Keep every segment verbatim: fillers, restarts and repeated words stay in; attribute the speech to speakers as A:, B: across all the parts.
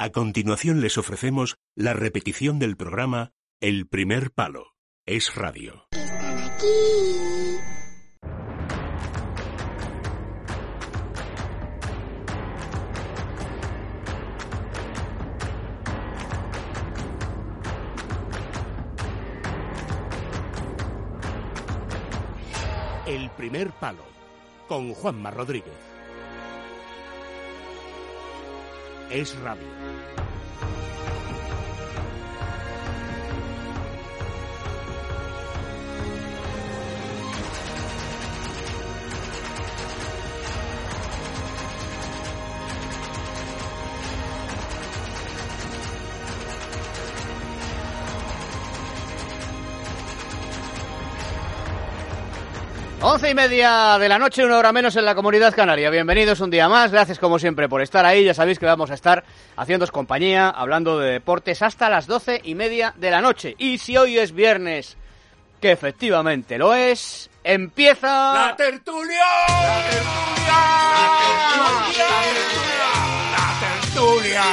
A: A continuación les ofrecemos la repetición del programa El Primer Palo. Es Radio.
B: Están aquí.
A: El Primer Palo, con Juanma Rodríguez. Es Radio.
C: Once y media de la noche, una hora menos en la Comunidad Canaria. Bienvenidos un día más, gracias como siempre por estar ahí. Ya sabéis que vamos a estar haciéndoos compañía, hablando de deportes hasta las doce y media de la noche. Y si hoy es viernes, que efectivamente lo es, empieza...
A: ¡La tertulia! ¡La tertulia! ¡La tertulia! ¡La tertulia!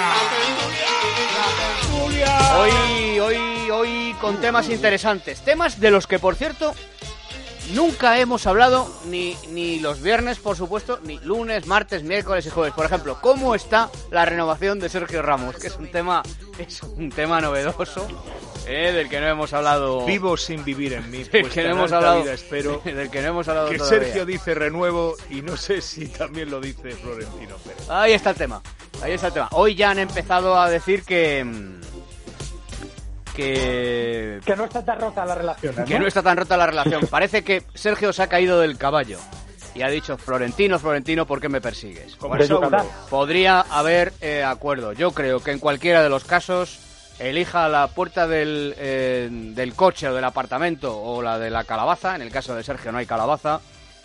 A: ¡La tertulia! ¡La tertulia!
C: Hoy, hoy, hoy con temas interesantes. Temas de los que, por cierto... Nunca hemos hablado, ni, ni los viernes, por supuesto, ni lunes, martes, miércoles y jueves. Por ejemplo, ¿cómo está la renovación de Sergio Ramos? Que es un tema, es un tema novedoso, eh, del que no hemos hablado...
D: Vivo sin vivir en mí,
C: del
D: pues
C: que no hemos hablado,
D: vida espero
C: del que no hemos hablado
D: que
C: todavía.
D: Sergio dice renuevo y no sé si también lo dice Florentino Pérez.
C: Ahí está el tema, ahí está el tema. Hoy ya han empezado a decir que... Que...
E: que no está tan rota la relación, ¿no?
C: Que no está tan rota la relación. Parece que Sergio se ha caído del caballo y ha dicho, Florentino, Florentino, ¿por qué me persigues?
D: Como
C: Bueno,
D: Saulo.
C: podría haber eh, acuerdo. Yo creo que en cualquiera de los casos, elija la puerta del, eh, del coche o del apartamento o la de la calabaza, en el caso de Sergio no hay calabaza,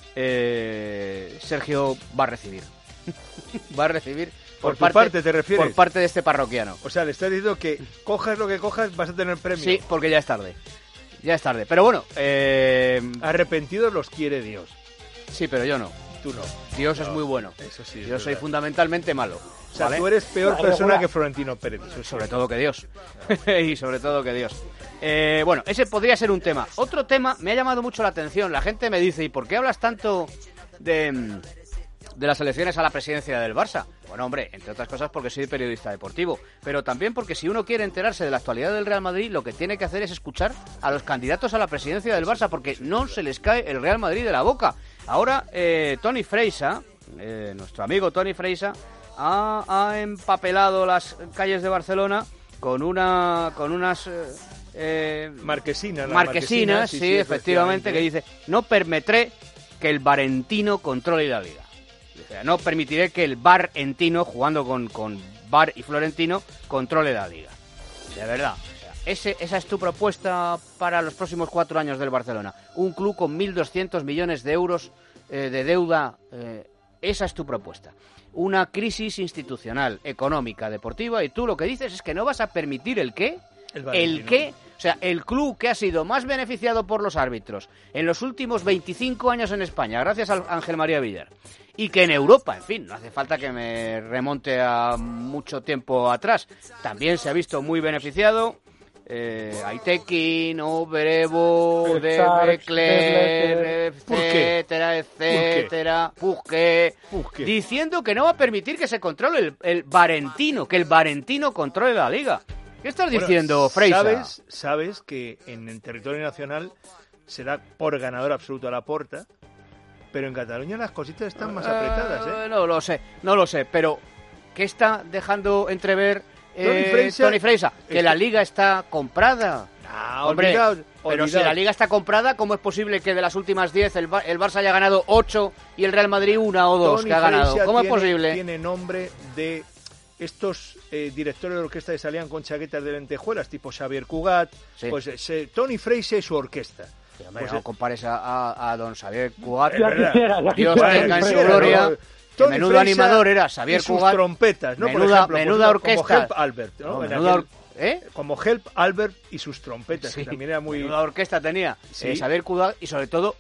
C: eh, Sergio va a recibir. va a recibir...
D: Por, por tu parte, ¿te refieres?
C: Por parte de este parroquiano.
D: O sea, le estás diciendo que cojas lo que cojas, vas a tener premio.
C: Sí, porque ya es tarde. Ya es tarde. Pero bueno, eh...
D: arrepentidos los quiere Dios.
C: Sí, pero yo no.
D: Tú no.
C: Dios
D: no,
C: es muy bueno.
D: Eso sí.
C: Yo soy
D: verdad.
C: fundamentalmente malo.
D: O sea,
C: ¿vale?
D: tú eres peor persona que Florentino Pérez.
C: Sobre todo que Dios. y sobre todo que Dios. Eh, bueno, ese podría ser un tema. Otro tema me ha llamado mucho la atención. La gente me dice, ¿y por qué hablas tanto de... de las elecciones a la presidencia del Barça? Bueno, hombre, entre otras cosas porque soy periodista deportivo, pero también porque si uno quiere enterarse de la actualidad del Real Madrid, lo que tiene que hacer es escuchar a los candidatos a la presidencia del Barça, porque no se les cae el Real Madrid de la boca. Ahora, eh, Toni Freixa, eh, nuestro amigo Toni Freixa, ha, ha empapelado las calles de Barcelona con una con unas... Eh, eh,
D: Marquesinas.
C: Marquesinas,
D: Marquesina,
C: sí,
D: sí, sí,
C: efectivamente, que dice, no permitiré que el Barentino controle la liga. No permitiré que el Barentino, jugando con, con Bar y Florentino, controle la liga. De verdad. O sea, ese, esa es tu propuesta para los próximos cuatro años del Barcelona. Un club con mil doscientos millones de euros eh, de deuda. Eh, esa es tu propuesta. Una crisis institucional, económica, deportiva. Y tú lo que dices es que no vas a permitir el qué.
D: El,
C: el qué. O sea, el club que ha sido más beneficiado por los árbitros en los últimos veinticinco años en España, gracias a Ángel María Villar, y que en Europa, en fin, no hace falta que me remonte a mucho tiempo atrás, también se ha visto muy beneficiado. Eh, Aitekin, Oberevo, Debecler, etcétera, etcétera, Puzqué, diciendo que no va a permitir que se controle el, el Barentino, que el Barentino controle la liga. ¿Qué estás bueno, diciendo, Freixa?
D: Sabes, sabes que en el territorio nacional se da por ganador absoluto a Laporta, pero en Cataluña las cositas están más apretadas, ¿eh?
C: No lo sé, no lo sé, pero ¿qué está dejando entrever eh,
D: Toni Freixa?
C: Toni Freixa? Que la liga está comprada.
D: Ah,
C: Hombre,
D: olvidado,
C: pero
D: olvidado.
C: si la liga está comprada, ¿cómo es posible que de las últimas diez el, Bar- el Barça haya ganado ocho y el Real Madrid una o dos
D: Toni
C: que ha ganado?
D: Freixa
C: ¿Cómo
D: tiene,
C: es posible?
D: Tiene nombre de estos eh, directores de orquesta que salían con chaquetas de lentejuelas, tipo Xavier Cugat.
C: Sí.
D: Pues eh, Toni Freixa y su orquesta.
C: Sí, hombre,
D: Pues,
C: no
D: eh,
C: compares a, a, a don Xavier Cugat.
D: Es verdad.
E: quisiera, ya
C: Dios
E: quisiera.
C: tenga en su
D: quisiera,
C: gloria.
D: ¿no?
C: Que
D: Toni
C: menudo
D: Freixa
C: animador era Xavier
D: y sus
C: Cugat.
D: trompetas, ¿no? Por
C: Menuda,
D: ejemplo,
C: menuda
D: como
C: orquesta.
D: Help Albert, ¿no?
C: No,
D: En
C: menuda
D: aquel-
C: or- ¿Eh?
D: Como Help Albert y sus trompetas,
C: Sí,
D: que también era muy...
C: menuda orquesta tenía
D: Sí.
C: eh, Xavier Cugat y sobre todo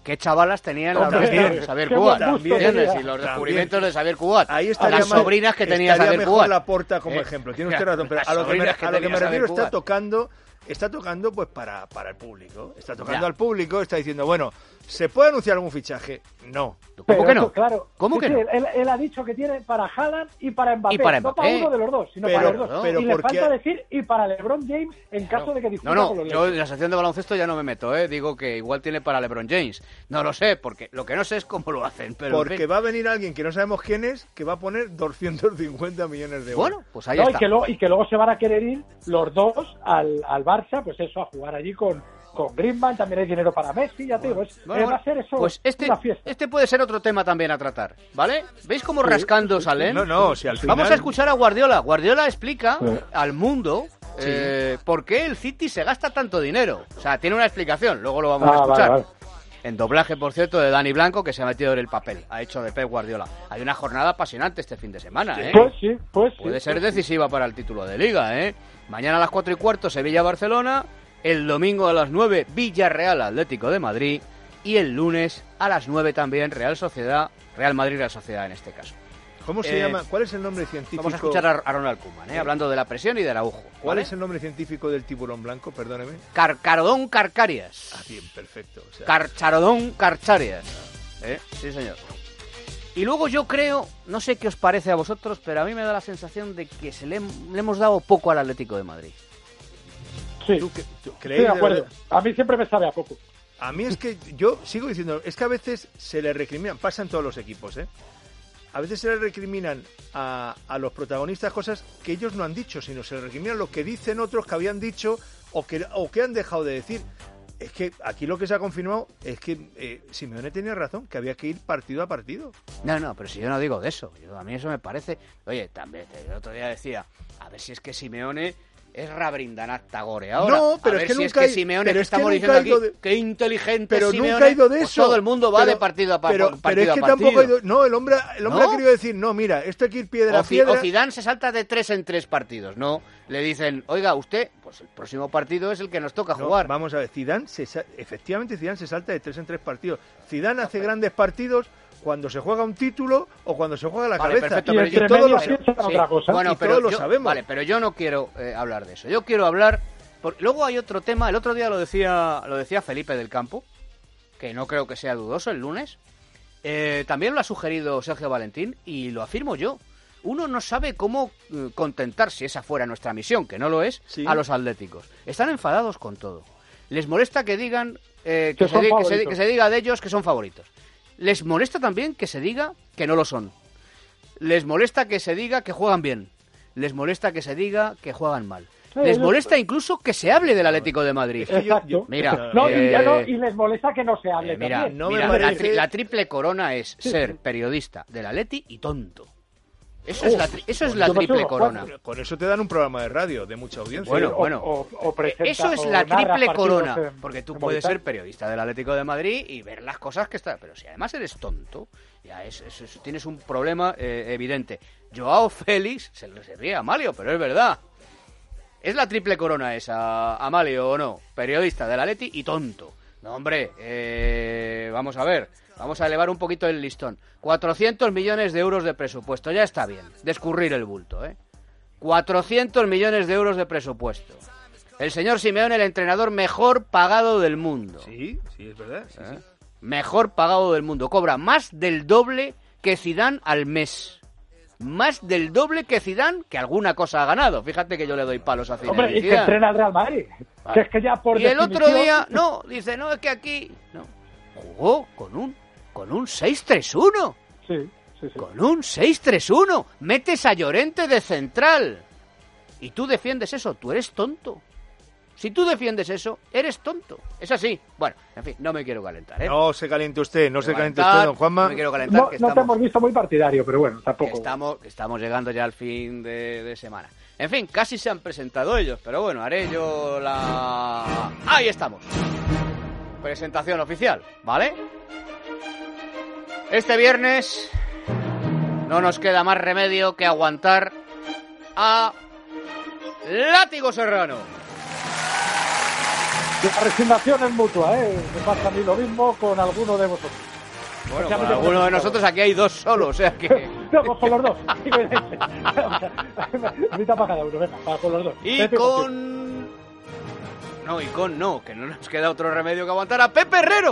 C: qué chavalas tenía en la
D: También,
C: orquesta Xavier
D: qué
C: Cugat,
D: buen gusto
C: ¿entiendes?
D: tenía.
C: Y los
D: También.
C: descubrimientos de Xavier Cugat.
D: Ahí estaría
C: las
D: más-
C: sobrinas que tenía
D: estaría
C: Xavier
D: mejor
C: Cugat.
D: Laporta como
C: Eh,
D: ejemplo. Tiene
C: mira,
D: usted razón, pero
C: las
D: a lo que me,
C: sobrinas que
D: a lo que
C: tenía
D: me
C: Xavier
D: refiero está
C: Cugat.
D: tocando, está tocando pues para, para el público. Está tocando
C: Ya.
D: al público, está diciendo, bueno, ¿se puede anunciar algún fichaje? No.
C: ¿Cómo
B: Pero
C: que
B: eso,
C: no?
B: Claro.
C: ¿Cómo
B: Sí,
C: que
B: sí,
C: no?
B: Él, él ha dicho que tiene para Haaland y para Mbappé.
C: Y para
B: No
C: Mbappé.
B: para uno de los dos, sino
D: Pero-
B: para los dos.
D: pero
B: y le
D: ¿por qué?
B: falta decir y para LeBron James en caso de que discuta
C: No,
B: con
C: no,
B: los
C: yo
B: Lakers.
C: en la sección de baloncesto ya no me meto, ¿eh? Digo que igual tiene para LeBron James. No lo sé, porque lo que no sé es cómo lo hacen, pero... en
D: Porque
C: fin.
D: va a venir alguien que no sabemos quién es, que va a poner doscientos cincuenta millones de euros.
C: Bueno, pues ahí
B: No, y,
C: está.
B: que luego, y que luego se van a querer ir los dos al, al Barça, pues eso, a jugar allí con, con Griezmann, también hay dinero para Messi, ya te digo, es-
C: Bueno,
B: eh, va a ser eso
C: pues este,
B: una fiesta.
C: este puede ser otro tema también a tratar, ¿vale? ¿Veis cómo rascando salen?
D: No, no, si al final...
C: Vamos a escuchar a Guardiola. Guardiola explica
B: Sí.
C: al mundo eh, por qué el City se gasta tanto dinero. O sea, tiene una explicación, luego lo vamos a
B: Ah,
C: escuchar.
B: vale, vale.
C: En doblaje, por cierto, de Dani Blanco, que se ha metido en el papel. Ha hecho de Pep Guardiola. Hay una jornada apasionante este fin de semana, ¿eh?
B: Pues sí, pues sí.
C: Puede ser
B: pues sí.
C: decisiva para el título de Liga, ¿eh? Mañana a las cuatro y cuarto Sevilla-Barcelona, el domingo a las nueve Villarreal-Atlético de Madrid y el lunes a las nueve también Real Sociedad, Real Madrid-Real Sociedad en este caso.
D: ¿Cómo se
C: Eh,
D: llama? ¿Cuál es el nombre científico?
C: Vamos a escuchar a, a Ronald Koeman, ¿eh? Hablando de la presión y del Araujo.
D: ¿Cuál
C: ¿vale?
D: es el nombre científico del tiburón blanco? Perdóneme.
C: Carcarodón Carcarias.
D: Ah, bien, perfecto. O sea,
C: Carcharodón Carcharias. ¿Eh? Sí, señor. Y luego yo creo, no sé qué os parece a vosotros, pero a mí me da la sensación de que se le, le hemos dado poco al Atlético de Madrid.
B: Sí,
D: ¿tú, qué- tú
B: estoy
D: creéis
B: de
D: de
B: acuerdo.
D: verdad?
B: A mí siempre me sabe a poco.
D: A mí es que yo sigo diciendo, es que a veces se le recriminan, pasa en todos los equipos, ¿eh? A veces se le recriminan a, a los protagonistas cosas que ellos no han dicho, sino se le recriminan lo que dicen otros que habían dicho o que, o que han dejado de decir. Es que aquí lo que se ha confirmado es que eh, Simeone tenía razón, que había que ir partido a partido.
C: No, no, pero si yo no digo de eso. Yo, a mí eso me parece... Oye, también el otro día decía, a ver si es que Simeone es Rabrindranath Tagore ahora.
D: No, pero
C: a ver
D: es que
C: si
D: nunca
C: es que
D: hay-
C: Simeone,
D: pero
C: que
D: es que
C: estamos
D: nunca
C: diciendo
D: ha
C: aquí,
D: ido de-
C: qué inteligente
D: Pero
C: es Simeone,
D: nunca ha ido de
C: pues
D: eso.
C: todo el mundo va
D: Pero-
C: de partido a pa-
D: pero,
C: partido
D: pero es
C: a
D: que
C: partido.
D: tampoco ha ido... No, el hombre, el hombre
C: ¿No?
D: ha querido decir, no, mira, esto hay que ir piedra
C: O,
D: a
C: Ci-
D: piedra.
C: o Zidane se salta de tres en tres partidos, ¿no? Le dicen, oiga, usted, pues el próximo partido es el que nos toca
D: No,
C: jugar.
D: vamos a ver, Zidane se sa- efectivamente Zidane se salta de tres en tres partidos. Zidane hace grandes partidos cuando se juega un título o cuando se juega la
C: Vale,
D: cabeza.
C: perfecto,
B: Y
C: pero
B: entre
C: yo-
D: todos
B: medias
D: lo-
B: piensan
C: Sí,
B: otra cosa.
C: Bueno,
D: Y
C: pero
D: todos lo
C: yo-
D: sabemos.
C: Vale, pero yo no quiero eh, hablar de eso. Yo quiero hablar... Porque luego hay otro tema, el otro día lo decía, lo decía Felipe del Campo, que no creo que sea dudoso el lunes. Eh, también lo ha sugerido Sergio Valentín y lo afirmo yo. Uno no sabe cómo eh, contentar, si esa fuera nuestra misión, que no lo es,
D: Sí.
C: a los atléticos. Están enfadados con todo. Les molesta que digan eh, que,
B: Que
C: se
B: son
C: di- que se-
B: favoritos.
C: que se diga de ellos que son favoritos. Les molesta también que se diga que no lo son. Les molesta que se diga que juegan bien. Les molesta que se diga que juegan mal.
B: Sí,
C: Les
B: ellos-
C: molesta incluso que se hable del Atlético de Madrid.
D: Es que yo-
B: Exacto.
D: yo-
C: Mira,
B: No, y, ya no,
C: eh,
B: y les molesta que no se hable
C: Eh, mira,
B: también.
D: no me
C: mira,
D: parece-
C: la, tri- la triple corona es
B: Sí,
C: ser
B: sí.
C: periodista del Atleti y tonto. Eso es
B: Uf,
C: la, tri- eso es la
B: yo me
C: triple
B: subo,
C: corona.
B: Juan.
D: Con eso te dan un programa de radio de mucha audiencia.
C: Bueno,
B: o,
C: bueno.
B: o- o presenta-
C: Eso es
B: o
C: la
B: narra
C: triple
B: partidos
C: corona.
B: en-
C: Porque tú
B: en
C: puedes
B: Movistar.
C: ser periodista del Atlético de Madrid y ver las cosas que están. Pero si además eres tonto, ya es, es- es- tienes un problema eh, evidente. Joao Félix se le se ríe a Amalio, pero es verdad. ¿Es la triple corona esa, Amalio, o no? Periodista del Atleti y tonto. No, hombre, eh, vamos a ver. Vamos a elevar un poquito el listón. cuatrocientos millones de euros de presupuesto. Ya está bien. Descurrir el bulto, ¿eh? cuatrocientos millones de euros de presupuesto. El señor Simeone, el entrenador mejor pagado del mundo.
D: Sí, sí, es verdad. sí,
C: ¿Eh?
D: sí.
C: Mejor pagado del mundo. Cobra más del doble que Zidane al mes. Más del doble que Zidane, que alguna cosa ha ganado. Fíjate que yo le doy palos a Zidane.
B: Hombre, y que
C: Zidane.
B: entrena al Real Madrid.
C: Vale.
B: Que es que ya por
C: Y el otro
B: definición-
C: día, no, dice, no, es que aquí... No, jugó con un, con un seis tres uno.
B: Sí, sí, sí.
C: Con un seis tres uno. Metes a Llorente de central. Y tú defiendes eso, tú eres tonto. Si tú defiendes eso, eres tonto. Es así. Bueno, en fin, no me quiero calentar, ¿eh?
D: No se caliente usted, no se
C: quiero
D: caliente
C: calentar,
D: usted, don Juanma.
C: No me quiero calentar,
B: No,
C: que
B: no te
C: estamos...
B: hemos visto muy partidario, pero bueno,
C: que
B: tampoco.
C: estamos, que estamos llegando ya al fin de, de semana. En fin, casi se han presentado ellos, pero bueno, haré yo la... ¡Ahí estamos! Presentación oficial, ¿vale? Este viernes no nos queda más remedio que aguantar a Látigo Serrano.
B: La resignación es mutua, ¿eh? Me pasa a mí lo mismo con alguno de vosotros.
C: Bueno, con alguno de nosotros aquí hay dos solo, o sea que...
B: No, pues con los dos. Mitad para cada uno, venga, para con los dos.
C: Y
B: Pepe,
C: con... No, y con no, que no nos queda otro remedio que aguantar a Pepe Herrero.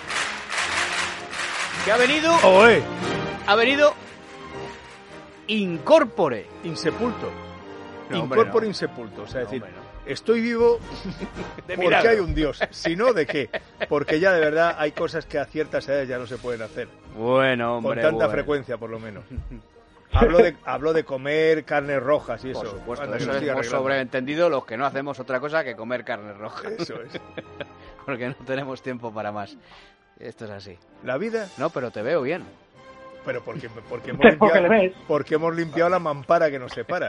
C: Que ha venido...
D: ¡Oe!
C: Ha venido... Incorpore.
D: Insepulto.
C: No, hombre,
D: Incorpore
C: no.
D: insepulto. O sea,
C: No,
D: decir,
C: hombre, no.
D: estoy vivo
C: De
D: porque
C: milagro.
D: hay un Dios. Si no, ¿de qué? Porque ya de verdad hay cosas que a ciertas edades ya no se pueden hacer.
C: Bueno, hombre,
D: Con tanta
C: bueno.
D: frecuencia, por lo menos. Hablo de, hablo de comer carnes rojas y eso.
C: Por supuesto,
D: Anda, que
C: eso
D: lo estoy
C: hemos
D: arreglando.
C: sobreentendido los que no hacemos otra cosa que comer carne roja.
D: Eso es.
C: Porque no tenemos tiempo para más. Esto es así.
D: La vida,
C: No, pero te veo bien.
D: pero porque, porque, hemos,
B: ¿Qué? Porque le
D: limpiado,
B: ves.
D: porque hemos limpiado la mampara que nos separa.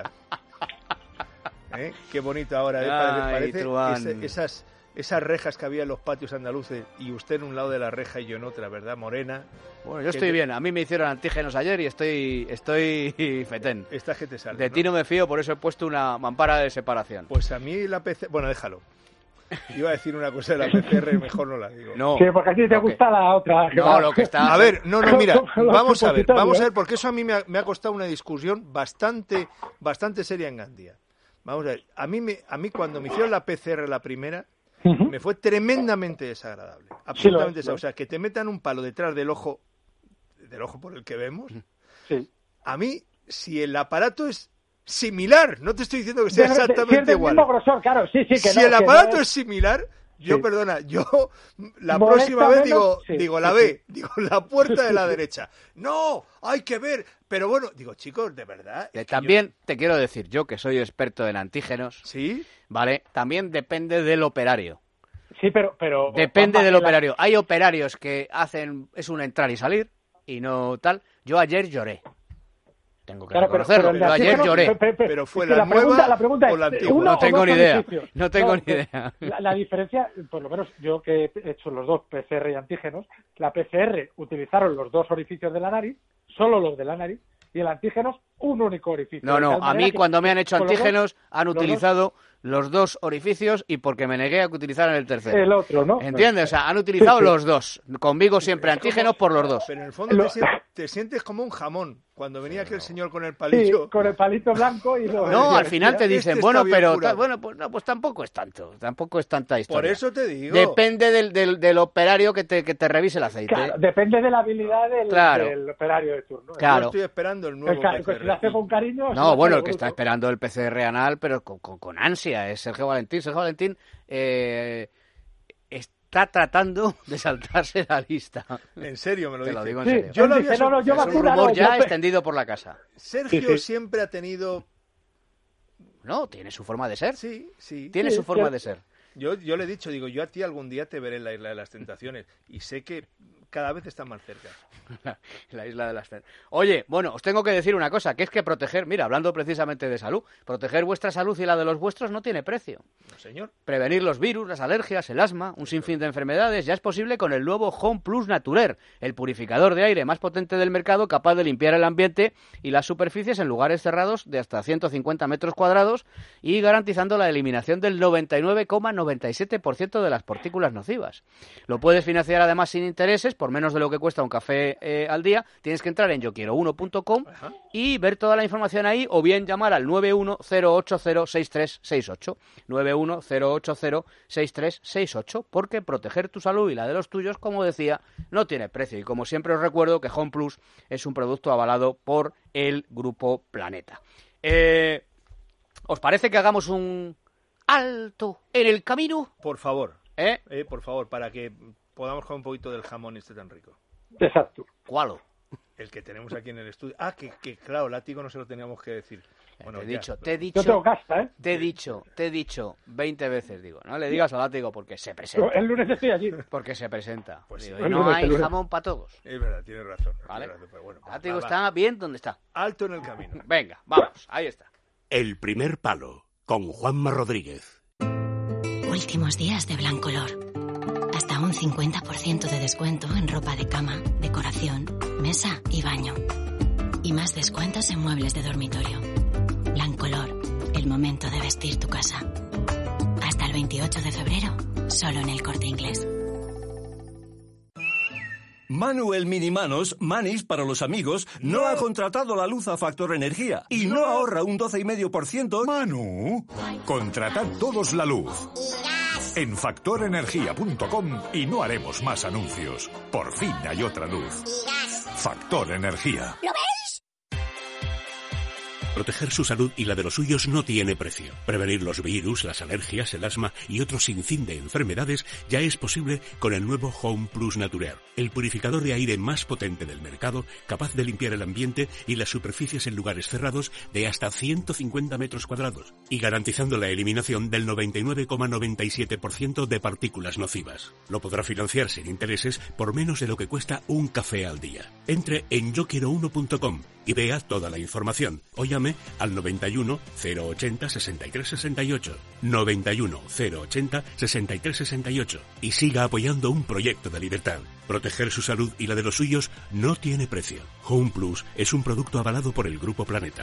D: ¿Eh? Qué bonito ahora, ¿eh?
C: Ay,
D: Parece, parece
C: Truán.
D: ese- esas, esas rejas que había en los patios andaluces y usted en un lado de la reja y yo en otra, ¿verdad? Morena.
C: Bueno, yo
D: Que
C: estoy
D: te-
C: bien. A mí me hicieron antígenos ayer y estoy estoy fetén.
D: Estas que te salen.
C: De
D: ¿no?
C: ti no me fío, por eso he puesto una mampara de separación.
D: Pues a mí la P C... Bueno, déjalo. Iba a decir una cosa de la P C R, mejor no la digo.
C: No.
B: Sí, porque a ti te
C: lo que-
B: gusta la otra.
C: No, lo que está...
D: A ver, no, no, mira,
B: Los
D: vamos a ver,
B: supositorios.
D: vamos a ver, porque eso a mí me ha, me ha costado una discusión bastante, bastante seria en Gandía. Vamos a ver, a mí, me, a mí cuando me hicieron la P C R la primera,
B: Ujú.
D: me fue tremendamente desagradable.
B: Sí, lo
D: Absolutamente
B: es,
D: desagradable.
B: lo
D: O sea, que te metan un palo detrás del ojo, del ojo por el que vemos.
B: Sí.
D: A mí, si el aparato es similar, no te estoy diciendo que sea
B: De- de- si es
D: exactamente
B: del
D: igual.
B: mismo grosor, claro, sí, sí, que
D: Si
B: no,
D: el
B: que
D: aparato
B: no
D: es similar, yo,
B: Sí.
D: perdona, yo la
B: Molesta
D: próxima vez
B: menos,
D: digo,
B: sí,
D: digo
B: sí,
D: la
B: sí.
D: B, digo la puerta de la derecha. No, hay que ver. Pero bueno, digo, chicos, de verdad.
C: Eh,
D: es que
C: También te quiero decir, yo que soy experto en antígenos,
D: yo- ¿Sí?
C: ¿vale? También depende del operario.
B: Sí, pero... pero
C: Depende
B: Juanma,
C: del
B: la-
C: operario. Hay operarios que hacen, es un entrar y salir, y no tal. Yo ayer lloré. Tengo que
B: Claro, pero-
C: reconocerlo.
B: pero el
C: Yo
B: de
C: ayer
B: antígenos-
C: lloré.
B: pe- pe- pe-
D: Pero fue
B: es que
D: la
B: pregunta,
D: nueva
B: la pregunta
D: o
B: es,
D: la antigua.
B: ¿uno
C: No
B: o
C: tengo
B: dos
C: ni idea,
B: edificios?
C: no tengo ni
B: que
C: idea.
B: La, la diferencia, por lo menos yo que he hecho los dos P C R y antígenos, la P C R utilizaron los dos orificios de la nariz, solo los de la nariz, y el antígenos un único orificio.
C: No,
B: De
C: no,
B: tal
C: a
B: manera
C: mí
B: que
C: cuando me han hecho
B: con los dos,
C: antígenos han
B: los dos-
C: utilizado los dos orificios y porque me negué a que utilizaran el tercero.
B: el otro, ¿no?
C: ¿Entiendes? O sea, han utilizado
B: Sí, sí.
C: los dos. Conmigo siempre antígenos por los dos.
D: Pero en el fondo
B: Lo-
D: te, sientes, te sientes como un jamón cuando venía aquel señor con el
B: Sí,
D: palillo.
B: con el palito blanco y lo...
C: No, al final te
D: Este
C: dicen,
D: está
C: bueno,
D: bien
C: pero
D: curado.
C: ta- bueno, pues, no, pues tampoco es tanto, tampoco es tanta historia.
D: Por eso te digo.
C: Depende del, del, del operario que te, que te revise el aceite.
B: Claro, depende de la habilidad del,
C: Claro.
B: del operario de turno. ¿eh?
C: Claro.
D: Yo estoy esperando el
B: El
D: nuevo
B: ca-
D: P C
B: si lo hace
D: R.
B: con cariño... si lo
C: No,
B: hace
C: bueno,
B: de
C: el que está
B: bruto.
C: esperando el P C R anal, pero con, con, con ansia, es Sergio Valentín. Sergio Valentín eh, está tratando de saltarse la lista.
D: En serio, me lo
C: Te lo
D: dice.
C: digo en
B: Sí,
C: serio.
D: Yo
B: él
D: lo
B: dice,
D: había
B: no, no, yo
C: Es un
B: vacuna
C: rumor
B: no,
C: ya
B: yo-
C: extendido por la casa.
D: Sergio
B: Sí, sí.
D: siempre ha tenido...
C: No, tiene su forma de ser.
D: Sí, sí.
C: Tiene
B: Sí,
C: su forma
B: sí.
C: de ser.
D: Yo, yo le he dicho, digo, yo a ti algún día te veré en la Isla de las Tentaciones. Y sé que cada vez están más cerca.
C: La isla de las Fer- Oye, bueno, os tengo que decir una cosa, que es que proteger, mira, hablando precisamente de salud, proteger vuestra salud y la de los vuestros no tiene precio.
D: No, señor.
C: Prevenir los virus, las alergias, el asma, un sinfín de enfermedades ya es posible con el nuevo Home Plus Naturer, el purificador de aire más potente del mercado, capaz de limpiar el ambiente y las superficies en lugares cerrados de hasta ciento cincuenta metros cuadrados y garantizando la eliminación del noventa y nueve coma noventa y siete por ciento de las partículas nocivas. Lo puedes financiar además sin intereses, por menos de lo que cuesta un café eh, al día. Tienes que entrar en yo quiero uno punto com
D: Ajá.
C: y ver toda la información ahí o bien llamar al nueve uno cero ocho cero seis tres seis ocho nueve uno cero ocho cero seis tres seis ocho porque proteger tu salud y la de los tuyos, como decía, no tiene precio y como siempre os recuerdo que Home Plus es un producto avalado por el Grupo Planeta. Eh, ¿Os parece que hagamos un alto en el camino?
D: Por favor,
C: ¿Eh?
D: eh, por favor, para que podamos comer un poquito del jamón este tan rico.
B: Exacto.
C: ¿Cuál?
D: El que tenemos aquí en el estudio. Ah, que, que claro, látigo no se lo teníamos que decir. Bueno,
C: te he
D: ya.
C: dicho, te he
B: Yo
C: dicho,
B: tengo casta, ¿eh?
C: te he dicho, te he dicho veinte veces, digo, no le digas a látigo porque se presenta.
B: El lunes estoy allí.
C: Porque se presenta.
D: Pues
C: Digo,
D: sí.
C: y
B: El
C: no
B: lunes,
C: hay
B: el lunes.
C: jamón para todos.
D: Es verdad, tienes razón.
C: Vale.
D: tienes razón, pero bueno, va,
C: Látigo
D: va, va.
C: está bien donde está.
D: Alto en el camino.
C: Venga, vamos, ahí está.
A: El primer palo con Juanma Rodríguez.
E: Últimos días de Blancolor. Hasta un cincuenta por ciento de descuento en ropa de cama, decoración, mesa y baño. Y más descuentos en muebles de dormitorio. Blancolor, el momento de vestir tu casa. Hasta el veintiocho de febrero. Solo en El Corte Inglés.
F: Manu el Minimanos, Manis para los amigos, no ha contratado la luz a Factor Energía y no ahorra un doce coma cinco por ciento.
G: Manu, contratad todos la luz en factor energía punto com y no haremos más anuncios. Por fin hay otra luz. Factor Energía.
H: ¿Lo veis?
A: Proteger su salud y la de los suyos no tiene precio. Prevenir los virus, las alergias, el asma y otro sinfín de enfermedades ya es posible con el nuevo Home Plus Naturaire, el purificador de aire más potente del mercado, capaz de limpiar el ambiente y las superficies en lugares cerrados de hasta ciento cincuenta metros cuadrados y garantizando la eliminación del noventa y nueve coma noventa y siete por ciento de partículas nocivas. Lo podrá financiar sin intereses por menos de lo que cuesta un café al día. Entre en yo quiero uno punto com y vea toda la información o llame al noventa y uno, cero ochenta, sesenta y tres sesenta y ocho, noventa y uno, cero ochenta, sesenta y tres sesenta y ocho y siga apoyando un proyecto de libertad. Proteger su salud y la de los suyos no tiene precio. Home Plus es un producto avalado por el Grupo Planeta.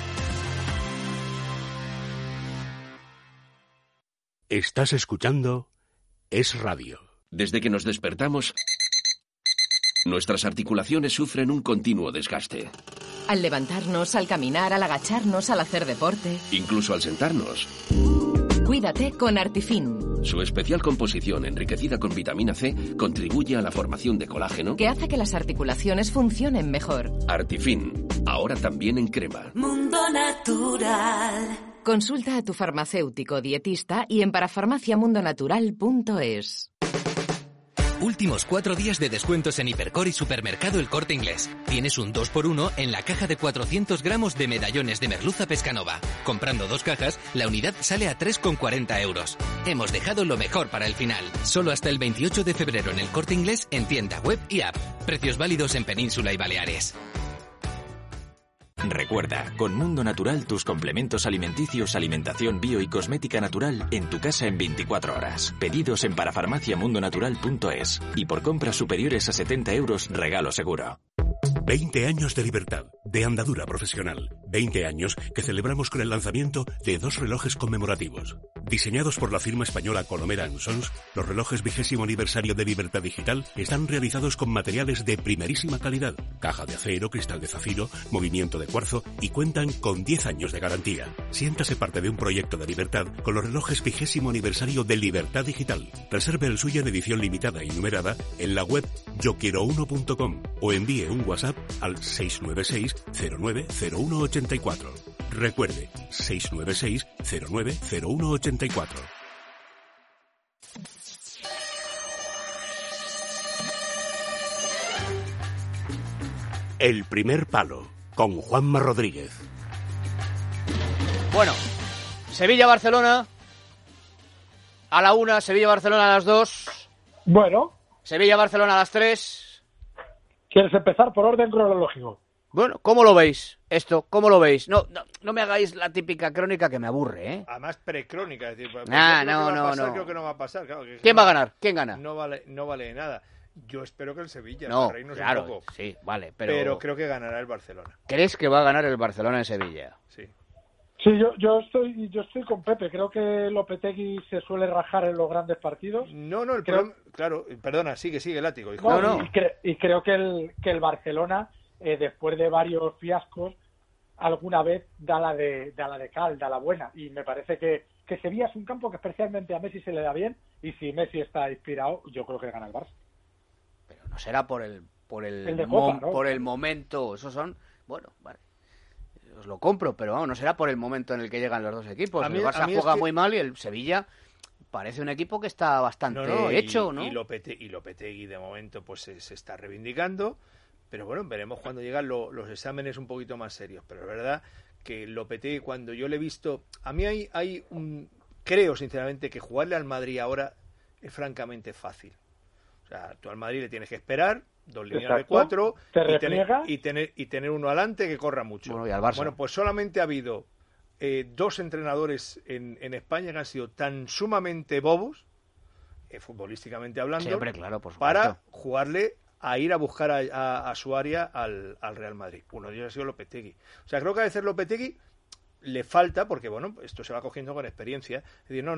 A: Estás escuchando Es Radio.
I: Desde que nos despertamos, nuestras articulaciones sufren un continuo desgaste.
J: Al levantarnos, al caminar, al agacharnos, al hacer deporte.
I: Incluso al sentarnos.
J: Cuídate con Artifin.
I: Su especial composición, enriquecida con vitamina C, contribuye a la formación de colágeno,
J: que hace que las articulaciones funcionen mejor.
I: Artifin, ahora también en crema.
K: Mundo Natural.
J: Consulta a tu farmacéutico dietista y en parafarmaciamundonatural punto es.
L: Últimos cuatro días de descuentos en Hipercor y Supermercado El Corte Inglés. Tienes un dos por uno en la caja de cuatrocientos gramos de medallones de merluza pescanova. Comprando dos cajas, la unidad sale a tres con cuarenta euros. Hemos dejado lo mejor para el final. Solo hasta el veintiocho de febrero en El Corte Inglés en tienda web y app. Precios válidos en Península y Baleares.
M: Recuerda, con Mundo Natural tus complementos alimenticios, alimentación bio y cosmética natural en tu casa en veinticuatro horas. Pedidos en parafarmaciamundonatural punto es y por compras superiores a setenta euros regalo seguro.
A: veinte años de libertad, de andadura profesional. veinte años que celebramos con el lanzamiento de dos relojes conmemorativos. Diseñados por la firma española Colomera and Sons, los relojes vigésimo aniversario de Libertad Digital están realizados con materiales de primerísima calidad, caja de acero, cristal de zafiro, movimiento de cuarzo y cuentan con diez años de garantía. Siéntase parte de un proyecto de libertad con los relojes vigésimo aniversario de Libertad Digital. Reserve el suyo en edición limitada y numerada en la web yo quiero uno punto com o envíe un WhatsApp al seis nueve seis cero nueve cero uno ocho cuatro. Recuerde, seis nueve seis cero nueve cero uno ocho cuatro. El primer palo, con Juanma Rodríguez.
C: Bueno, Sevilla-Barcelona a la una, Sevilla-Barcelona a las dos.
B: Bueno.
C: Sevilla-Barcelona a las tres.
B: ¿Quieres empezar por orden cronológico?
C: Bueno, ¿cómo lo veis esto? ¿Cómo lo veis? No, no, no me hagáis la típica crónica que me aburre, ¿eh?
D: Además, precrónica. Es decir,
C: nah, no, no,
D: pasar,
C: no.
D: Creo que no va a pasar. Claro, que
C: ¿Quién
D: no,
C: va a ganar? ¿Quién gana?
D: No vale, no vale nada. Yo espero que el Sevilla.
C: No,
D: para reírnos
C: claro,
D: un poco.
C: sí, vale. Pero...
D: pero creo que ganará el Barcelona.
C: ¿Crees que va a ganar el Barcelona en Sevilla?
D: Sí.
B: Sí, yo, yo estoy yo estoy con Pepe. Creo que Lopetegui se suele rajar en los grandes partidos.
D: No, no, el
B: creo...
D: problema, claro, perdona, sigue, sigue, látigo. Hijo.
B: No,
C: no, no.
B: Y, cre- y creo que el, que el Barcelona, eh, después de varios fiascos, alguna vez da la de da la de cal, da la buena. Y me parece que, que Sevilla es un campo que especialmente a Messi se le da bien. Y si Messi está inspirado, yo creo que gana el Barça.
C: Pero no será por el por el,
B: el de Copa,
C: mom-
B: ¿no?
C: por el momento. Esos son, bueno, vale. Os lo compro, pero vamos, no será por el momento en el que llegan los dos equipos.
D: A mí-
C: el Barça
D: a mí
C: juega
D: es que-
C: muy mal y el Sevilla parece un equipo que está bastante
D: No, no, y-
C: hecho, ¿no?
D: Y Lopetegui, y Lopetegui de momento pues se, se está reivindicando, pero bueno, veremos cuando llegan lo- los exámenes un poquito más serios. Pero es verdad que Lopetegui, cuando yo le he visto, a mí hay, hay un, creo sinceramente que jugarle al Madrid ahora es francamente fácil. O sea, tú al Madrid le tienes que esperar dos líneas
B: Exacto.
D: de cuatro
B: Te
D: y tener,
B: repliega.
D: y, tener, y tener uno adelante que corra mucho.
C: Bueno, y al Barça.
D: Bueno, pues solamente ha habido eh, dos entrenadores en, en España que han sido tan sumamente bobos, eh, futbolísticamente hablando,
C: Sí, hombre, claro, por supuesto.
D: para jugarle a ir a buscar a, a, a su área al, al Real Madrid. Uno de ellos ha sido Lopetegui. O sea, creo que a veces Lopetegui le falta, porque bueno, esto se va cogiendo con experiencia, es decir, no, no,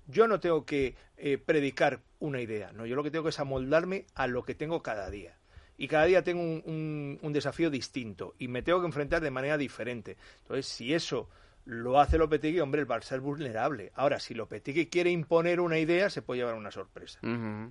D: yo no tengo que eh, predicar una idea, no, yo lo que tengo que es amoldarme a lo que tengo cada día. Y cada día tengo un, un, un desafío distinto y me tengo que enfrentar de manera diferente. Entonces, si eso lo hace Lopetegui, hombre, el Barça es vulnerable. Ahora, si Lopetegui quiere imponer una idea, se puede llevar una sorpresa.
C: Uh-huh.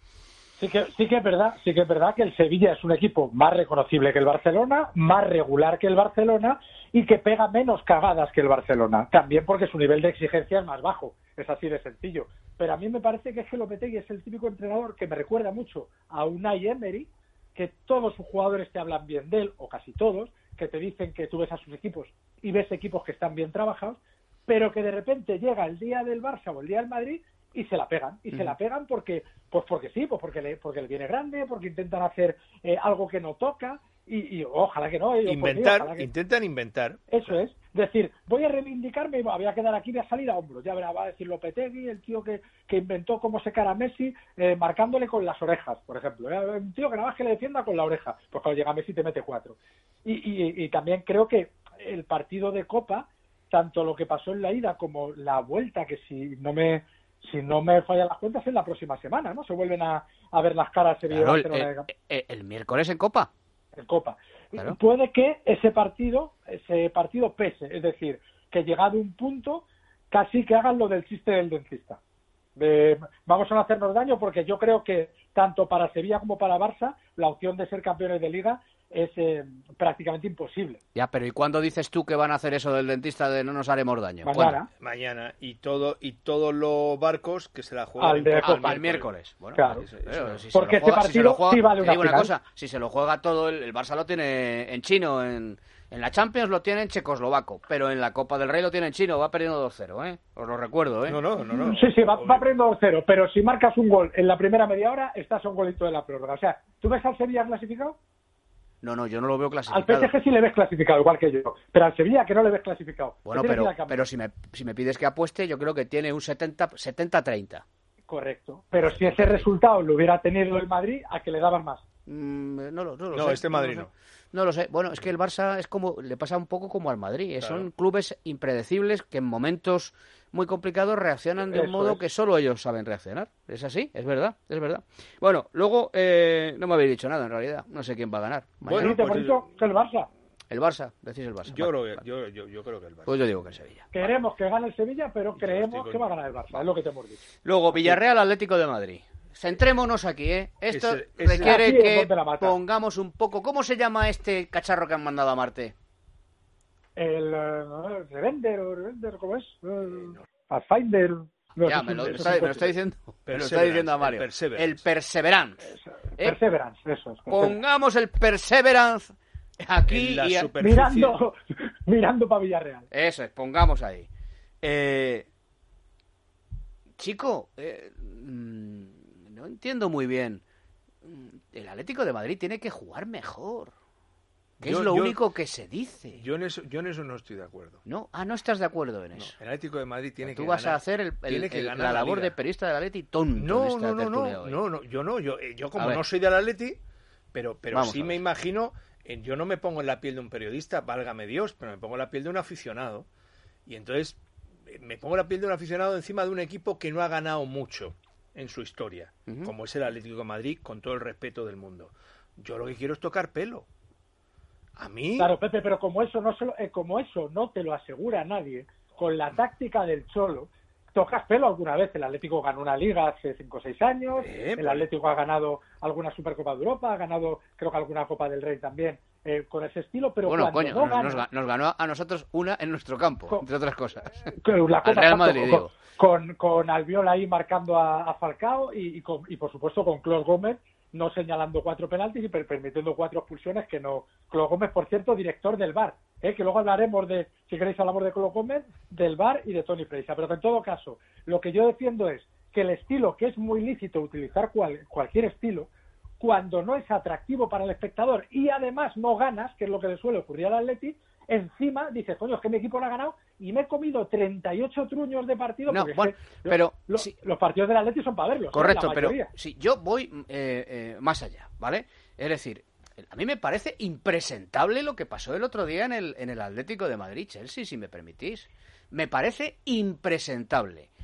B: Sí que, sí que es verdad, sí que es verdad que el Sevilla es un equipo más reconocible que el Barcelona, más regular que el Barcelona y que pega menos cagadas que el Barcelona. También porque su nivel de exigencia es más bajo. Es así de sencillo. Pero a mí me parece que es que Lopetegui es el típico entrenador que me recuerda mucho a Unai Emery, que todos sus jugadores te hablan bien de él, o casi todos, que te dicen que tú ves a sus equipos y ves equipos que están bien trabajados, pero que de repente llega el día del Barça o el día del Madrid y se la pegan. Y uh-huh. se la pegan porque pues porque sí, pues porque le, porque le viene grande, porque intentan hacer eh, algo que no toca, y, y ojalá que no.
D: Inventar,
B: pues, sí, que...
D: intentan inventar.
B: Eso es. Decir, voy a reivindicarme y voy a quedar aquí, voy a salir a hombros. Ya verá, va a decir Lopetegui, el tío que, que inventó cómo secar a Messi eh, marcándole con las orejas, por ejemplo. ¿eh? Un tío que nada más que le defienda con la oreja. Pues cuando llega Messi te mete cuatro. Y, y, y también creo que el partido de Copa, tanto lo que pasó en la ida como la vuelta, que si no me si no me fallan las cuentas es la próxima semana, ¿no? Se vuelven a, a ver las caras.
C: Claro, el, el, el, el miércoles en Copa.
B: En Copa.
C: Claro.
B: Puede que ese partido, ese partido pese, es decir, que llegado un punto, casi que hagan lo del chiste del dentista. De, vamos a no hacernos daño, porque yo creo que tanto para Sevilla como para Barça, la opción de ser campeones de Liga es eh, prácticamente imposible.
C: Ya, pero ¿y cuándo dices tú que van a hacer eso del dentista de no nos haremos daño?
B: Mañana.
C: ¿Cuándo?
D: Mañana. Y todo y todos los barcos que se la juegan
B: al, de
C: Copa, al miércoles. Bueno,
B: claro.
C: Eso, eso, si
B: porque
C: juega,
B: este partido
C: si juega,
B: sí vale una,
C: una cosa, si se lo juega todo, el, el Barça lo tiene en chino, en, en la Champions lo tiene en checoslovaco, pero en la Copa del Rey lo tiene en chino, va perdiendo dos cero, ¿eh? Os lo recuerdo, ¿eh?
D: No, no, no. no.
B: Sí, sí, va, va perdiendo dos cero, pero si marcas un gol en la primera media hora, estás a un golito de la prórroga. O sea, ¿tú ves al Sevilla clasificado?
C: No, no, yo no lo veo clasificado.
B: Al P S G sí le ves clasificado, igual que yo. Pero al Sevilla que no le ves clasificado.
C: Bueno, pero, pero si me si me pides que apueste, yo creo que tiene un setenta treinta.
B: Correcto. Pero si ese resultado lo hubiera tenido el Madrid, ¿a que le daban más?
C: Mm, no, no, no lo
D: no,
C: sé.
D: este Madrid
C: no.
D: no.
C: No lo sé. Bueno, es que el Barça es como le pasa un poco como al Madrid.
D: Claro.
C: Son clubes impredecibles que en momentos muy complicados reaccionan de un
B: Eso
C: modo
B: es.
C: que solo ellos saben reaccionar. Es así, es verdad, es verdad. Bueno, luego eh, no me habéis dicho nada en realidad. No sé quién va a ganar.
B: Bueno, ¿te hemos dicho que el Barça?
C: El Barça, decís el Barça.
D: Yo,
C: vale,
D: creo,
C: vale.
D: yo, yo, yo creo que el Barça.
C: Pues yo digo que el Sevilla.
B: Queremos que gane el Sevilla, pero creemos
D: con...
B: que va a ganar el Barça. Es lo que te hemos dicho.
C: Luego, Villarreal Atlético de Madrid. Centrémonos aquí, ¿eh? Esto
D: Ese- ese-
C: requiere
B: Así es
C: que
B: donde la mata.
C: pongamos un poco... ¿Cómo se llama este cacharro que han mandado a Marte?
B: El uh, Revender, o Revender, ¿cómo es? Uh, Pathfinder. No,
C: ya,
B: es
C: me
B: un-
C: lo,
B: es
C: está,
B: un
C: me lo
B: coche.
C: está diciendo, me lo está
D: Perseverance,
C: diciendo a Mario.
D: el Perseverance.
C: El Perseverance. ¿eh?
B: Perseverance, eso es. Perseverance.
C: Pongamos el Perseverance aquí
D: En la
C: y...
D: superficie.
B: Mirando, mirando para Villarreal.
C: Eso es, pongamos ahí. Eh, chico, eh, mm, no entiendo muy bien. Mm, El Atlético de Madrid tiene que jugar mejor. Que
D: Yo-
C: es lo
D: yo-
C: único que se dice.
D: Yo en, eso, yo en eso no estoy de acuerdo.
C: No, ah, no estás de acuerdo en
D: No,
C: eso.
D: el Atlético de Madrid tiene
C: Tú
D: que
C: vas
D: ganar.
C: a hacer el, el-
D: Tiene que
C: el-
D: ganar
C: la
D: la
C: labor
D: Liga.
C: de periodista del Atleti tonto en
D: No,
C: esta
D: no, no,
C: tertulia
D: no,
C: hoy.
D: no, no, yo no, yo, eh, yo
C: A
D: como
C: ver.
D: no soy del Atleti, pero, pero
C: Vamos
D: sí
C: a
D: me
C: ver.
D: imagino, eh, yo no me pongo en la piel de un periodista, válgame Dios, pero me pongo en la piel de un aficionado. Y entonces eh, me pongo en la piel de un aficionado encima de un equipo que no ha ganado mucho en su historia,
C: Ujú.
D: como es el Atlético de Madrid, con todo el respeto del mundo. Yo lo que quiero es tocar pelo. A mí...
B: Claro, Pepe, pero como eso no se lo- eh, como eso no te lo asegura nadie, con la táctica del Cholo, tocas pelo alguna vez. El Atlético ganó una liga hace cinco o seis años,
D: Eh,
B: el
D: pues-
B: Atlético ha ganado alguna Supercopa de Europa, ha ganado creo que alguna Copa del Rey también, eh, con ese estilo, pero
C: Bueno,
B: cuando
C: coño,
B: no
C: nos, nos
B: gana,
C: ga- nos ganó a nosotros una en nuestro campo,
B: Co-
C: entre otras cosas.
B: con la Copa
C: al Real
B: exacto,
C: Madrid,
B: con,
C: digo.
B: con, con Albiol ahí marcando a, a Falcao y, y, con- y por supuesto con Claude Gómez no señalando cuatro penaltis y per- permitiendo cuatro expulsiones que no. Claude Gómez, por cierto, director del V A R, ¿eh? Que luego hablaremos de, si queréis hablamos de Claude Gómez, del V A R y de Toni Freisa, pero que en todo caso, lo que yo defiendo es que el estilo, que es muy lícito utilizar cual- cualquier estilo, cuando no es atractivo para el espectador y además no ganas, que es lo que le suele ocurrir al Atleti, encima dices, coño, es que mi equipo no ha ganado y me he comido treinta y ocho truños de partido.
C: No,
B: porque es
C: bueno,
B: que
C: pero
B: lo-
C: sí.
B: los partidos del Atleti son para verlos. ¿eh?
C: Correcto,
B: La
C: pero
B: mayoría.
C: si yo voy eh, eh, más allá, ¿vale? Es decir, a mí me parece impresentable lo que pasó el otro día en el, en el Atlético de Madrid-Chelsea, si me permitís. Me parece impresentable.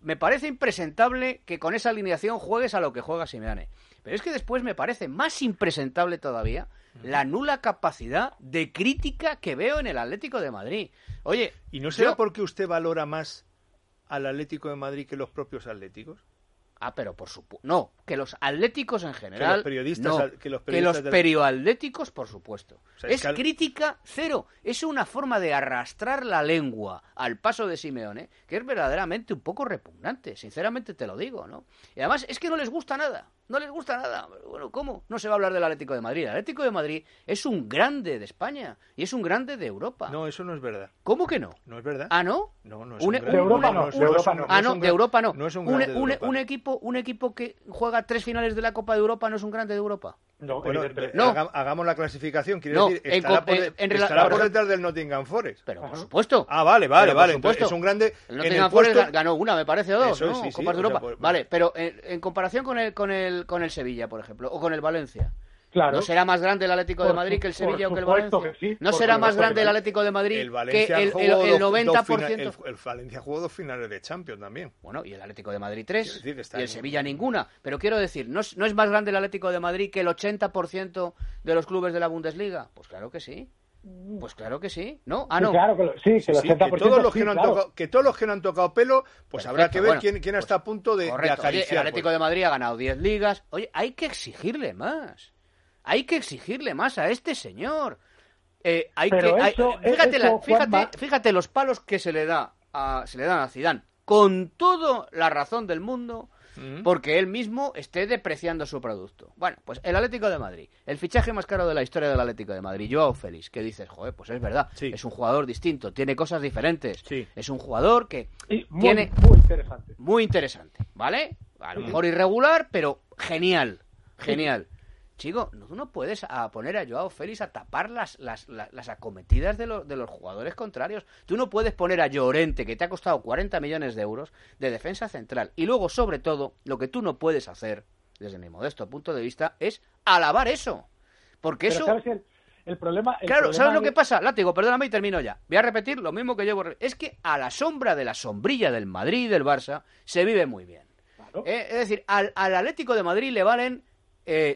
C: me parece impresentable que con esa alineación juegues a lo que juega Simeone. Pero es que después me parece más impresentable todavía la nula capacidad de crítica que veo en el Atlético de Madrid. Oye,
D: ¿y no será
C: yo...
D: porque usted valora más al Atlético de Madrid que los propios atléticos?
C: Ah, pero por supuesto. No, que los atléticos en general.
D: Que los periodistas.
C: No,
D: que los,
C: que los
D: del...
C: perioatléticos, por supuesto.
D: O sea,
C: es
D: es que al...
C: crítica cero. Es una forma de arrastrar la lengua al paso de Simeone que es verdaderamente un poco repugnante. Sinceramente te lo digo, ¿no? Y además es que no les gusta nada. No les gusta nada. Bueno, ¿cómo? No se va a hablar del Atlético de Madrid. El Atlético de Madrid es un grande de España y es un grande de Europa.
D: No, eso no es verdad.
C: ¿Cómo que no?
D: No es verdad.
C: ¿Ah, no?
D: No, no es
C: un,
D: un
C: un,
D: de
B: Europa
C: un,
B: no.
C: un,
B: De Europa no.
C: Ah, no,
D: no
C: de Europa no.
D: No es un
C: un,
D: grande de
C: un,
D: Europa.
C: un equipo, un equipo que juega tres finales de la Copa de Europa no es un grande de Europa.
B: No,
D: bueno,
C: no.
D: Haga, hagamos la clasificación. Quiere
C: no,
D: decir, estará,
C: en,
D: por,
C: en, en
D: estará
C: por,
D: por detrás del Nottingham Forest.
C: Pero por supuesto.
D: Ah, vale, vale,
C: pero
D: vale.
C: Por supuesto.
D: Entonces, es un grande.
C: El Nottingham
D: el
C: Forest
D: puesto...
C: ganó una, me parece, o dos,
D: Eso,
C: ¿no?
D: sí, sí,
C: Copas de Europa.
D: O sea, pues,
C: vale, pero en, en comparación con el, con el con el Sevilla, por ejemplo, o con el Valencia.
B: Claro.
C: ¿No será más grande el Atlético
B: por
C: de Madrid
B: su,
C: que el Sevilla o que el
B: Valencia?
C: Valencia?
B: Sí,
C: ¿No será más grande el Atlético de Madrid
D: el
C: que el, el, el, el noventa por ciento?
D: Dos, el, el Valencia jugó dos finales de Champions también.
C: Bueno, y el Atlético de Madrid tres,
D: decir,
C: y el
D: en...
C: Sevilla ninguna. Pero quiero decir, ¿no es, ¿no es más grande el Atlético de Madrid que el ochenta por ciento de los clubes de la Bundesliga? Pues claro que sí. Pues claro que sí, ¿no? Ah, no.
B: Sí, claro que lo, sí, que,
D: sí,
B: el
D: sí,
B: ochenta por ciento
D: que todos los
B: sí,
D: que no han
B: claro.
D: tocado, que todos los que no han tocado pelo, pues
C: Perfecto,
D: habrá que ver
C: bueno,
D: quién, quién
C: pues,
D: está a punto de, de acariciar.
C: Oye, el Atlético
D: pues.
C: de Madrid ha ganado diez ligas. Oye, hay que exigirle más. Hay que exigirle más a este señor. Eh, hay
B: Pero
C: que,
B: eso,
C: hay, fíjate,
B: eso,
C: la, fíjate,
B: Juanma...
C: fíjate los palos que se le da a, se le dan a Zidane, con toda la razón del mundo, mm. porque él mismo esté depreciando su producto. Bueno, pues el Atlético de Madrid, el fichaje más caro de la historia del Atlético de Madrid, Joao Félix, que dices, joder, pues es verdad,
D: sí.
C: es un jugador distinto, tiene cosas diferentes,
D: sí.
C: es un jugador que
B: y muy,
C: tiene
B: muy interesante,
C: muy interesante, ¿vale? A lo mejor irregular, pero genial, genial. Chico, tú no puedes a poner a Joao Félix a tapar las, las, las, las acometidas de, lo, de los jugadores contrarios. Tú no puedes poner a Llorente, que te ha costado cuarenta millones de euros, de defensa central. Y luego, sobre todo, lo que tú no puedes hacer, desde mi modesto punto de vista, es alabar eso. Porque
B: Pero
C: eso...
B: ¿sabes el, el problema? El
C: claro,
B: problema
C: ¿sabes
B: es...
C: lo que pasa? Látigo, perdóname y termino ya. Voy a repetir lo mismo que llevo... Es que a la sombra de la sombrilla del Madrid y del Barça se vive muy bien.
B: Claro.
C: Eh, es decir, al, al Atlético de Madrid le valen... Eh,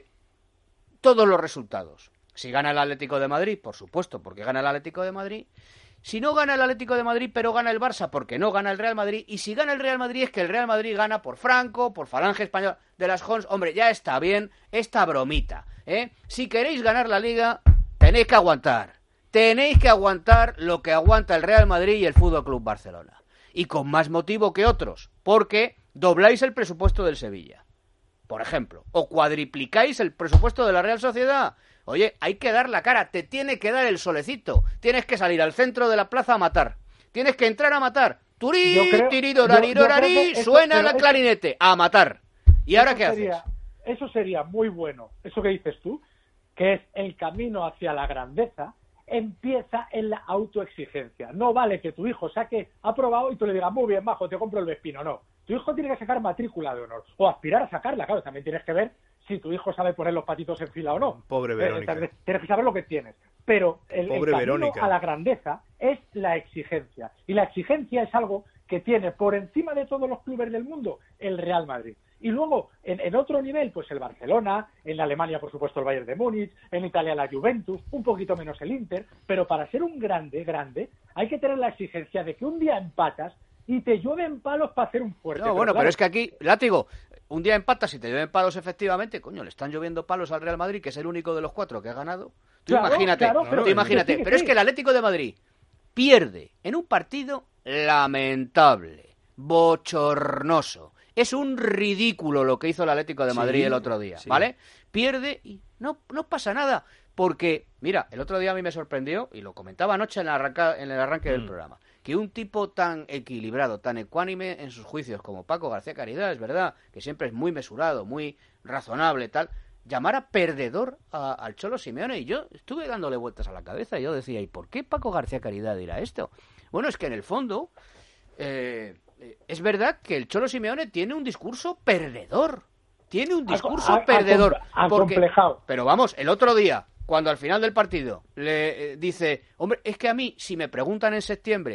C: todos los resultados. Si gana el Atlético de Madrid, por supuesto, porque gana el Atlético de Madrid. Si no gana el Atlético de Madrid, pero gana el Barça, porque no gana el Real Madrid. Y si gana el Real Madrid, es que el Real Madrid gana por Franco, por Falange Española de las Jons. Hombre, ya está bien esta bromita, ¿eh? Si queréis ganar la Liga, tenéis que aguantar. Tenéis que aguantar lo que aguanta el Real Madrid y el Fútbol Club Barcelona. Y con más motivo que otros, porque dobláis el presupuesto del Sevilla, por ejemplo, o cuadriplicáis el presupuesto de la Real Sociedad. Oye, hay que dar la cara, te tiene que dar el solecito. Tienes que salir al centro de la plaza a matar. Tienes que entrar a matar. Turí,
B: creo,
C: tiridorari, suena la clarinete. A matar. ¿Y ahora qué
B: sería,
C: haces?
B: Eso sería muy bueno. Eso que dices tú, que es el camino hacia la grandeza, empieza en la autoexigencia. No vale que tu hijo saque aprobado y tú le digas, muy bien, majo, te compro el Vespino. No. Tu hijo tiene que sacar matrícula de honor o aspirar a sacarla. Claro, también tienes que ver si tu hijo sabe poner los patitos en fila o no.
D: Pobre Verónica.
B: Eh, tienes que saber lo que tienes. Pero el, el camino
D: Verónica.
B: a la grandeza es la exigencia. Y la exigencia es algo que tiene por encima de todos los clubes del mundo el Real Madrid. Y luego, en, en otro nivel, pues el Barcelona, en Alemania, por supuesto, el Bayern de Múnich, en Italia la Juventus, un poquito menos el Inter, pero para ser un grande, grande, hay que tener la exigencia de que un día empatas y te llueven palos para hacer un fuerte.
C: No,
B: pero
C: bueno,
B: claro,
C: pero es que aquí, Látigo, un día empatas y te llueven palos efectivamente, coño, le están lloviendo palos al Real Madrid, que es el único de los cuatro que ha ganado. Tú
B: claro,
C: imagínate,
B: claro, pero,
C: tú imagínate,
B: sí, sí,
C: pero
B: sí.
C: es que el Atlético de Madrid pierde en un partido lamentable, bochornoso. Es un ridículo lo que hizo el Atlético de Madrid
D: sí,
C: el otro día,
D: sí.
C: ¿vale? Pierde y no, no pasa nada, porque, mira, el otro día a mí me sorprendió, y lo comentaba anoche en, la arranca, en el arranque mm. del programa, que un tipo tan equilibrado, tan ecuánime en sus juicios como Paco García Caridad, es verdad, que siempre es muy mesurado, muy razonable, tal, llamara perdedor a, al Cholo Simeone, y yo estuve dándole vueltas a la cabeza, y yo decía, ¿y por qué Paco García Caridad dirá esto? Bueno, es que en el fondo... Eh, es verdad que el Cholo Simeone tiene un discurso perdedor. Tiene un discurso
B: a, a,
C: perdedor.
B: A,
C: porque,
B: acomplejado.
C: pero vamos, el otro día, cuando al final del partido le eh, dice, hombre, es que a mí, si me preguntan en septiembre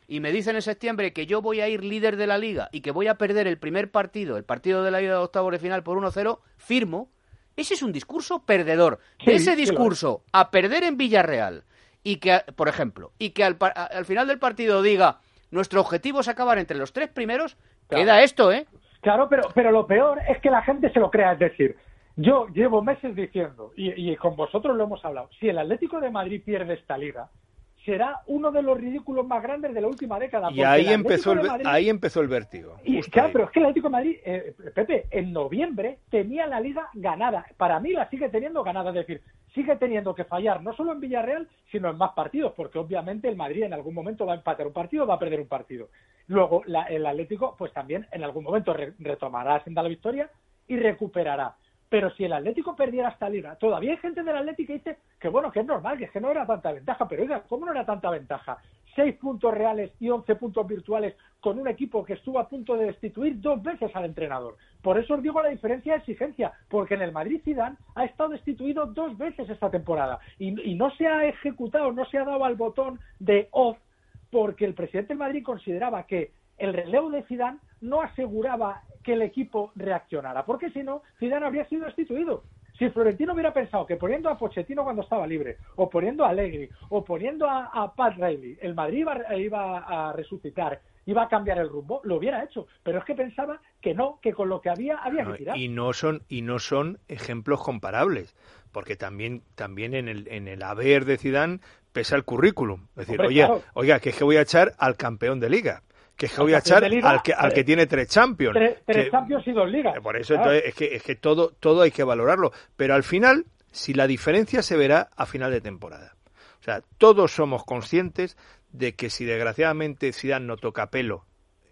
C: y me dicen en septiembre que yo voy a ir líder de la Liga y que voy a perder el primer partido, el partido de la ida de octavos de final por uno cero, firmo. Ese es un discurso perdedor. De
B: Sí,
C: ese
B: sí,
C: discurso a perder en Villarreal y que, por ejemplo, y que al, pa- al final del partido diga nuestro objetivo es acabar entre los tres primeros,
B: Claro.
C: queda esto, ¿eh?
B: Claro, pero, pero lo peor es que la gente se lo crea. Es decir, yo llevo meses diciendo, y, y con vosotros lo hemos hablado, si el Atlético de Madrid pierde esta liga, será uno de los ridículos más grandes de la última década.
D: Y
B: porque
D: ahí
B: el
D: empezó, el,
B: Atlético de Madrid-
D: ahí empezó el vértigo.
B: Y,
D: justo
B: claro,
D: ahí.
B: pero es que el Atlético de Madrid, eh, Pepe, en noviembre tenía la liga ganada. Para mí la sigue teniendo ganada, es decir, sigue teniendo que fallar no solo en Villarreal, sino en más partidos, porque obviamente el Madrid en algún momento va a empatar un partido, va a perder un partido. Luego la- el Atlético, pues también en algún momento re- retomará la senda de la victoria y recuperará. Pero si el Atlético perdiera esta liga, todavía hay gente del Atlético que dice que bueno, que es normal, que es que no era tanta ventaja, pero oiga, ¿cómo no era tanta ventaja? Seis puntos reales y once puntos virtuales con un equipo que estuvo a punto de destituir dos veces al entrenador. Por eso os digo la diferencia de exigencia, porque en el Madrid Zidane ha estado destituido dos veces esta temporada y, y no se ha ejecutado, no se ha dado al botón de off, porque el presidente del Madrid consideraba que el relevo de Zidane no aseguraba que el equipo reaccionara, porque si no, Zidane habría sido destituido. Si Florentino hubiera pensado que poniendo a Pochettino cuando estaba libre, o poniendo a Allegri, o poniendo a, a Pat Riley, el Madrid iba, iba a resucitar, iba a cambiar el rumbo, lo hubiera hecho. Pero es que pensaba que no, que con lo que había, había
D: No,
B: que tirar.
D: y no son y no son ejemplos comparables, porque también también en el en el haber de Zidane pesa el currículum. Es decir,
B: Hombre,
D: oye,
B: claro.
D: oiga, que es que voy a echar al campeón de liga, que es que
B: Al
D: voy a
B: campeón
D: echar
B: de liga,
D: al que al que
B: eh,
D: tiene tres Champions.
B: Tres, tres
D: que-
B: Champions y dos ligas.
D: Por eso
B: Claro.
D: entonces, es que es que todo todo hay que valorarlo, pero al final si la diferencia se verá a final de temporada. O sea, todos somos conscientes de que si desgraciadamente Zidane no toca pelo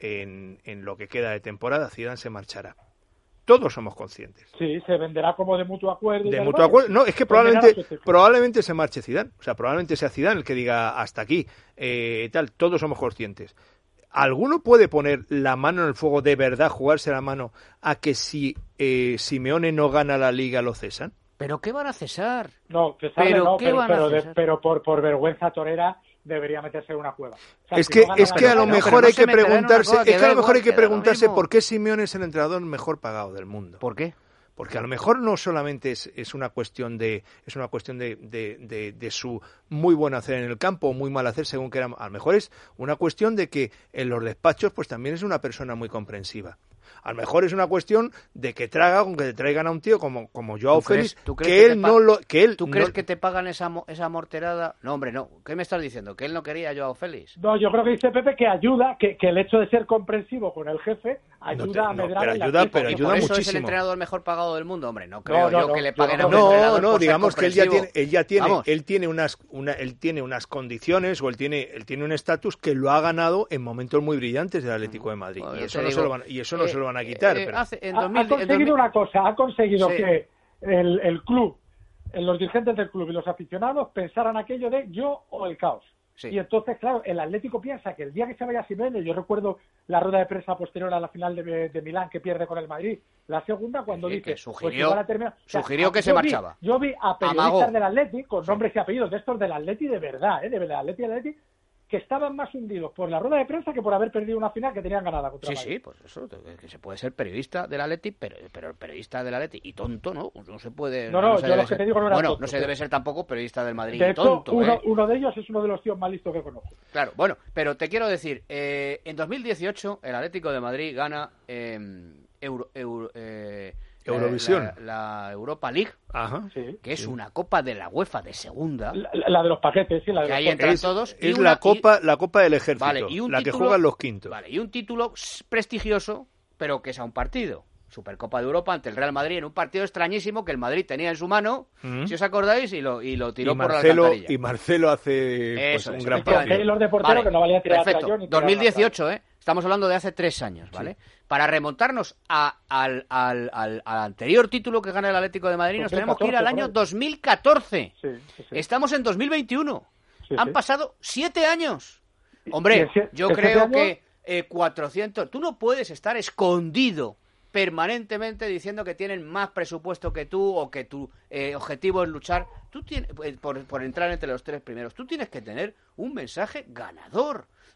D: en, en lo que queda de temporada, Zidane se marchará. Todos somos conscientes.
B: Sí, se venderá como de mutuo acuerdo. y
D: De
B: tal,
D: mutuo
B: bueno,
D: acuerdo. No, es que
B: venderá
D: probablemente
B: su ciclo.
D: probablemente se marche Zidane. O sea, probablemente sea Zidane el que diga hasta aquí. Eh, tal, todos somos conscientes. ¿Alguno puede poner la mano en el fuego de verdad, jugarse la mano a que si eh, Simeone no gana la Liga lo cesan?
C: ¿Pero qué van a cesar?
B: No, que sabe,
C: ¿Pero
B: no,
C: qué
B: pero,
C: van a
B: pero, de-
C: cesar?
B: pero por, por vergüenza torera debería meterse en una cueva. O sea,
D: Es
B: si
D: que
B: no gana
D: es
B: la
D: que a lo
B: Liga,
D: mejor
C: pero no
D: hay
C: se
D: que
C: meterá en una
D: preguntarse,
C: cosa que
D: es que
C: da
D: a lo mejor
C: igual,
D: hay que
C: que da lo
D: preguntarse
C: mismo.
D: por qué Simeone es el entrenador mejor pagado del mundo.
C: ¿Por qué?
D: Porque a lo mejor no solamente es, es una cuestión de es una cuestión de, de, de, de su muy buen hacer en el campo o muy mal hacer según que era. A lo mejor es una cuestión de que en los despachos pues también es una persona muy comprensiva. A lo mejor es una cuestión de que traga con que te traigan a un tío como, como Joao
C: ¿Tú crees-
D: Félix,
C: tú crees
D: que
C: que te
D: él
C: pa-
D: no lo que él
C: ¿Tú crees
D: no-
C: que te pagan esa, mo- esa morterada? No, hombre, no. ¿Qué me estás diciendo? ¿Que él no quería a Joao Félix?
B: No, yo creo que dice Pepe que ayuda, que, que el hecho de ser comprensivo con el jefe ayuda
D: No te-
B: a
D: no,
B: medrar
D: pero
B: en la
D: ayuda,
B: fiesta.
D: pero
C: ¿Que
D: ayuda
C: por eso es el
D: muchísimo.
C: entrenador mejor pagado del mundo? Hombre, no creo
B: no,
C: yo
B: no,
C: que le
B: yo
C: paguen a
B: creo
C: un
B: que
D: No,
C: entrenador
D: no,
C: por ser
D: digamos que él ya tiene,
C: comprensivo.
D: él ya tiene,
C: Vamos.
D: él tiene unas, una, él tiene unas condiciones o él tiene, él tiene un estatus que lo ha ganado en momentos muy brillantes del Atlético de Madrid
C: Bueno,
D: y
C: yo
D: eso
C: te
D: no
C: digo,
D: se lo van, y eso no
C: eh,
D: se lo van a quitar.
C: eh,
D: pero-
C: hace- en
B: Ha-
C: dos mil,
B: ha
C: en
B: conseguido
C: dos mil
B: una cosa, ha conseguido
C: Sí.
B: que el, el club, eh, los dirigentes del club y los aficionados pensaran aquello de yo o el caos.
C: Sí.
B: Y entonces, claro, el Atlético piensa que el día que se vaya Simeone, yo recuerdo la rueda de prensa posterior a la final de, de Milán que pierde con el Madrid, la segunda cuando
C: Sí,
B: dice,
C: que
B: pues
C: sugirió-
B: igual ha terminado. O sea,
C: sugirió que
B: yo
C: se
B: vi-
C: marchaba.
B: Yo vi a periodistas
C: Amagó.
B: del Atlético, con nombres y apellidos de estos del Atlético de verdad, ¿eh? del Atlético del Atlético, que estaban más hundidos por la rueda de prensa que por haber perdido una final que tenían ganada contra
C: Sí,
B: el Madrid.
C: sí, pues eso, que se puede ser periodista del Atleti, pero, pero periodista del Atleti y tonto, ¿no? No se puede...
B: No, no,
C: se
B: yo
C: debe
B: lo que
C: ser-
B: te digo no era
C: Bueno,
B: tonto,
C: no se
B: pero-
C: debe ser tampoco periodista del Madrid
B: De
C: y
B: hecho,
C: tonto,
B: uno,
C: ¿eh?
B: uno de ellos es uno de los tíos más listos que conozco.
C: Claro, bueno, pero te quiero decir, eh, en dos mil dieciocho el Atlético de Madrid gana eh, Euro, Euro- eh, la-
D: Eurovisión.
C: La, la Europa League,
D: Ajá.
B: Sí.
C: que es una copa de la UEFA de segunda,
B: La, la- la de los paquetes, sí, la de
C: que
B: los
C: ahí
B: paquetes.
C: entran
D: Es,
C: todos. y
D: es
C: una-
D: la copa, la copa del ejército,
C: Vale, y un
D: la que
C: título-
D: juegan los quintos.
C: Vale, y un título s- prestigioso, pero que es a un partido. Supercopa de Europa ante el Real Madrid en un partido extrañísimo que el Madrid tenía en su mano,
D: Mm.
C: si os acordáis, y lo, y lo tiró
D: Y
C: por la
D: Marcelo,
C: alcantarilla.
D: y Marcelo hace pues,
C: Eso
D: un
C: es,
D: gran
C: efectivamente.
D: partido.
B: Taylor de portero, que no valía tirar a
C: perfecto.
B: trayón ni tirar
C: dos mil dieciocho, ¿eh? Estamos hablando de hace tres años, ¿vale? Para remontarnos a- al, al, al, al anterior título que gana el Atlético de Madrid, nos tenemos que ir al año dos mil catorce.
B: Sí, sí, sí.
C: Estamos en dos mil veintiuno.
B: Sí,
C: Han
B: sí.
C: pasado siete años. Hombre,
B: Y ese-
C: yo
B: ese
C: creo
B: año-
C: que eh, cuatrocientos... Tú no puedes estar escondido permanentemente diciendo que tienen más presupuesto que tú o que tu eh, objetivo es luchar. Tú tienes, eh, por, por entrar entre los tres primeros. Tú tienes que tener un mensaje ganador.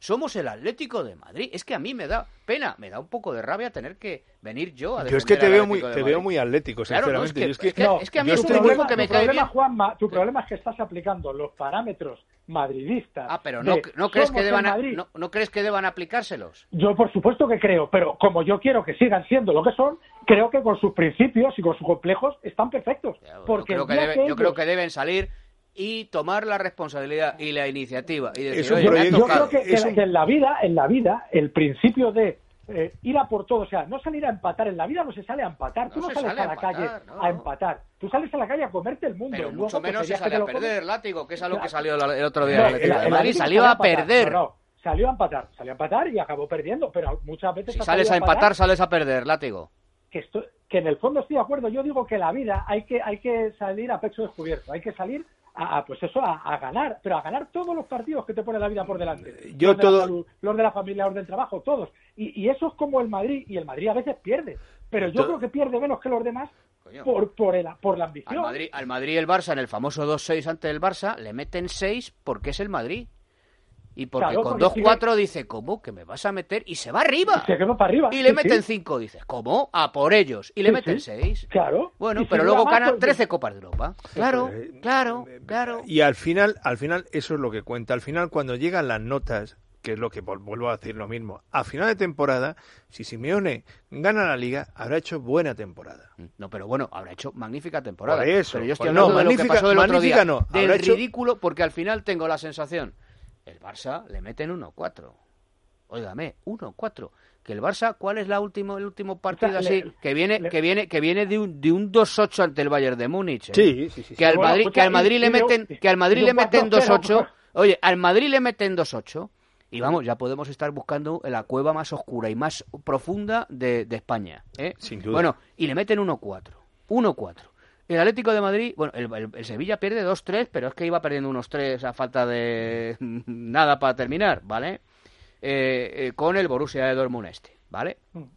C: somos el Atlético de Madrid. Es que a mí me da pena, me da un poco de rabia tener que venir yo a defender.
D: Yo es que te
C: al
D: veo
C: Atlético
D: muy,
C: de
D: te
C: Madrid.
D: veo muy atlético, sinceramente.
C: Claro, no, es, que,
D: es, que,
C: es, que,
B: no,
C: es que a mí
B: yo
C: es un
B: estoy
C: equipo
B: muy,
C: que me
B: tu
C: cae
B: problema,
C: bien.
B: Juanma, tu problema es que estás aplicando los parámetros madridistas.
C: Ah, pero no,
B: de
C: no crees
B: somos
C: que deban,
B: el
C: a-
B: Madrid.
C: no, no crees que deban aplicárselos.
B: Yo por supuesto que creo, pero como yo quiero que sigan siendo lo que son, creo que con sus principios y con sus complejos están perfectos. Porque
C: Yo creo,
B: el
C: que,
B: día
C: debe-
B: que
C: yo
B: ellos-
C: creo que deben salir y tomar la responsabilidad y la iniciativa y decir,
D: Es un
C: oye, me ha
D: proyecto-
B: yo
C: tocado.
B: creo que, que-
D: Es un-
B: que en la vida, en la vida, el principio de eh, ir a por todo, o sea, no salir a empatar, en la vida no se sale a empatar, tú
C: No
B: no,
C: se
B: sales
C: sale
B: a
C: a
B: la
C: empatar,
B: calle
C: no.
B: a empatar, tú sales a la calle a comerte el mundo.
C: Pero
B: y luego,
C: mucho
B: pues,
C: menos
B: el
C: se
B: día que
C: sale
B: te
C: a
B: lo comes-
C: perder, látigo, que es a lo que
B: Claro.
C: salió el otro día
B: No,
C: el Atlético
B: el-
C: de
B: el
C: Madrid.
B: Atlético
C: Salió
B: salió
C: a
B: empatar,
C: perder.
B: No, no, salió a empatar, salió a empatar y acabó perdiendo, pero muchas veces
C: Si
B: ha
C: sales a
B: salido
C: empatar, sales a perder, látigo.
B: que, esto- que en el fondo estoy de acuerdo. Yo digo que la vida hay que hay que salir a pecho descubierto, hay que salir a, a, pues eso, a, a ganar, pero a ganar todos los partidos que te pone la vida por delante.
D: Yo
B: los de
D: todo-
B: la salud, los de la familia, los del trabajo, todos. Y, y eso es como el Madrid, y el Madrid a veces pierde, pero yo
D: To-
B: creo que pierde menos que los demás
C: Coño.
B: por por, el, por la ambición.
C: Al Madrid, al Madrid y el Barça, en el famoso dos seis ante el Barça, le meten seis porque es el Madrid. Y porque
B: Claro,
C: con
B: porque
C: dos cuatro
B: sigue-
C: dice, ¿cómo? ¿Que me vas a meter? Y se va arriba.
B: Se quedó para arriba.
C: Y le
B: Sí,
C: meten
B: sí.
C: cinco, dice, ¿cómo? A por ellos. Y le
B: Sí,
C: meten
B: sí.
C: seis.
B: Claro.
C: Bueno,
B: Y
C: pero
B: si
C: luego
B: dura más,
C: ganan
B: pues,
C: trece Copas de Europa. Claro,
D: eh,
C: claro, claro.
D: Y al final, al final eso es lo que cuenta. Al final, cuando llegan las notas, que es lo que vol- vuelvo a decir lo mismo, a final de temporada, si Simeone gana la Liga, habrá hecho buena temporada.
C: No, pero bueno, habrá hecho magnífica temporada.
D: Por eso,
C: pero yo estoy
D: pues
C: hablando
D: no,
C: de lo que
D: magnífica-
C: pasó el otro
D: magnífica
C: día.
D: no,
C: Del
D: habrá hecho-
C: ridículo, porque al final tengo la sensación, el Barça le meten uno cuatro. Óigame, uno cuatro. Que el Barça, ¿cuál es la último, el último partido
B: O sea, le-
C: así? Que viene,
B: le-
C: que viene, que viene de un, de un dos ocho ante el Bayern de Múnich. ¿eh?
D: Sí, sí, sí.
C: Que al
B: Bueno,
C: Madrid,
B: escucha,
C: que al Madrid
B: y-
C: le
B: y de-
C: meten, que al Madrid
B: y de
C: le
B: un
C: meten
B: cuatro
C: dos
B: cero,
C: ocho. Oye, al Madrid le meten dos ocho. Y vamos, ya podemos estar buscando la cueva más oscura y más profunda de, de España. ¿eh?
D: Sin duda.
C: Bueno, y le meten uno cuatro. uno cuatro. El Atlético de Madrid, bueno, el, el- el Sevilla pierde dos tres, pero es que iba perdiendo unos tres a falta de nada para terminar, ¿vale? Eh, eh, con el Borussia de Dortmund este, ¿vale?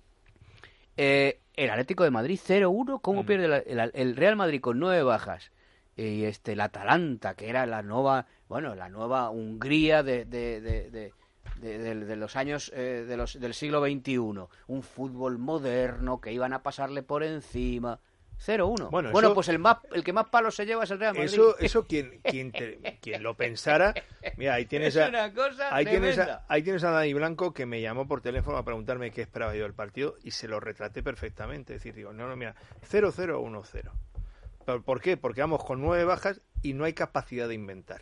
C: Eh, el Atlético de Madrid cero uno, ¿cómo pierde la- el, el Real Madrid con nueve bajas? Y este, el Atalanta, que era la nueva, bueno, la nueva Hungría de, de, de, de, de- de- de los años eh, de los, del siglo veintiuno. Un fútbol moderno que iban a pasarle por encima. cero uno.
D: Bueno,
C: Bueno,
D: eso-
C: pues el más el que más palos se lleva es el Real Madrid.
D: Eso, eso quien, quien, te- quien lo pensara, mira, ahí tienes
C: Es
D: a,
C: una cosa
D: ahí tienes
C: tremenda.
D: a, ahí tienes a Dani Blanco que me llamó por teléfono a preguntarme qué esperaba yo del partido y se lo retraté perfectamente. Es decir, digo, no, no, mira, cero cero uno cero. ¿Por, ¿Por qué? Porque vamos con nueve bajas y no hay capacidad de inventar.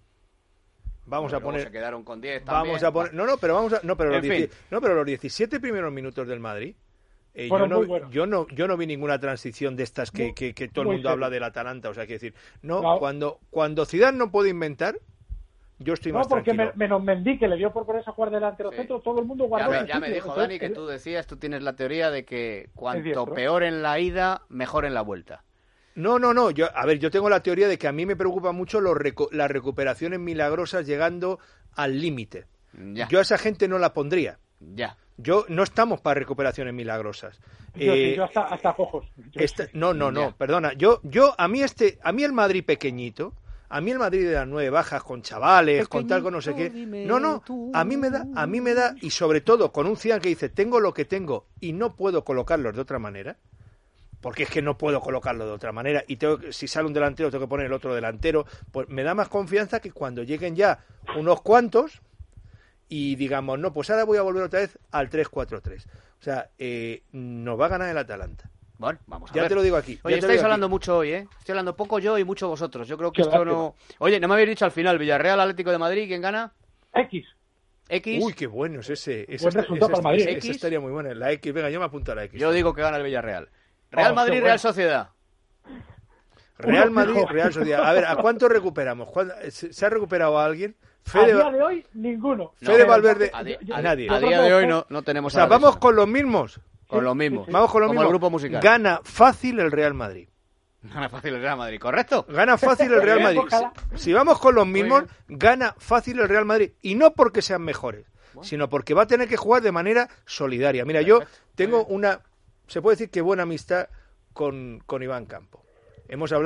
D: Vamos
C: Bueno,
D: a
C: luego
D: poner
C: se quedaron con diez
D: Vamos
C: también.
D: a poner, no, no, pero vamos a, no, pero los,
C: En fin.
D: dieci- no, pero los diecisiete primeros minutos del Madrid, eh, yo,
B: Fueron
D: no,
B: muy buenos.
D: yo no, yo no vi ninguna transición de estas que,
B: Muy-
D: que, que todo el
B: muy
D: mundo
B: serio.
D: habla del Atalanta, o sea, que decir, no,
B: No.
D: cuando, cuando Zidane no puede inventar, yo estoy
B: No,
D: más
B: porque
D: tranquilo.
B: me- menos Mendy, que le dio por ponerse a jugar delantero
C: Sí.
B: centro, todo el mundo
C: Ya
B: guardó
C: me,
B: su
C: ya me
B: sitio.
C: dijo
B: Entonces,
C: Dani que
B: el-
C: tú decías, tú tienes la teoría de que cuanto
B: diestro.
C: peor en la ida, mejor en la vuelta.
D: No, no, no, yo, a ver, yo tengo la teoría de que a mí me preocupa mucho los reco- las recuperaciones milagrosas llegando al límite.
C: Ya,
D: Yo a esa gente no la pondría.
C: ya.
D: Yo no estamos para recuperaciones milagrosas.
B: Yo, sí,
D: Eh,
B: yo hasta, hasta cojos. Yo
D: Esta-
B: sí.
D: no, no, no,
C: Ya.
D: perdona. Yo, yo, a mí este, a mí el Madrid pequeñito, a mí el Madrid de las nueve bajas, con chavales, con tal, con no sé qué. No, no, a mí me da, a mí me da, y sobre todo con un Zidane que dice, tengo lo que tengo y no puedo colocarlos de otra manera, porque es que no puedo colocarlo de otra manera, y tengo, que- si sale un delantero tengo que poner el otro delantero, pues me da más confianza que cuando lleguen ya unos cuantos y digamos, no, pues ahora voy a volver otra vez al tres cuatro tres. O sea, eh, nos va a ganar el Atalanta.
C: Bueno, vamos a
D: Ya
C: ver.
D: te lo digo aquí. ya
C: Oye,
D: te lo
C: estáis
D: digo
C: hablando
D: aquí.
C: mucho hoy, ¿eh? Estoy hablando poco yo y mucho vosotros. Yo creo que
B: Qué
C: esto
B: lástima.
C: no... Oye, no me habéis dicho al final, Villarreal, Atlético de Madrid, ¿quién gana?
B: X.
C: X.
D: Uy, qué bueno es ese. Ese,
B: Buen
D: esta-
B: resultado
D: ese-
B: para Madrid.
D: ese-
C: X.
D: esa estaría muy buena. La X, venga, yo me apunto a la X.
C: Yo digo que gana el Villarreal. Real
B: Oh,
C: Madrid,
B: qué
C: Real
B: bueno.
C: Sociedad.
D: Real
B: Uno
D: Madrid,
B: fijo.
D: Real Sociedad. A ver, ¿a cuánto recuperamos? ¿Cuán- ¿Se, se ha recuperado a alguien?
B: A
D: Fede,
B: día de hoy, ninguno.
D: Fede
B: Pero-
D: Valverde,
C: A, di-
B: yo-
C: a-
D: a nadie.
C: a día de hoy no, no
D: O
C: tenemos
D: sea,
C: nada de
D: vamos
C: eso.
D: con los mismos.
C: Con los mismos.
D: Vamos con los
C: Como
D: mismos.
C: el grupo musical.
D: Gana fácil el Real Madrid.
C: Gana fácil el Real Madrid, ¿correcto?
D: Gana fácil el Real
B: Muy bien,
D: Madrid.
B: ojalá.
D: Si, si vamos con los
C: Muy
D: mismos,
C: bien.
D: gana fácil el Real Madrid. Y no porque sean mejores, sino porque va a tener que jugar de manera solidaria. Mira, yo
C: Perfecto.
D: tengo
C: Muy
D: una, se puede decir que buena amistad con, con Iván Campo. Hemos hablado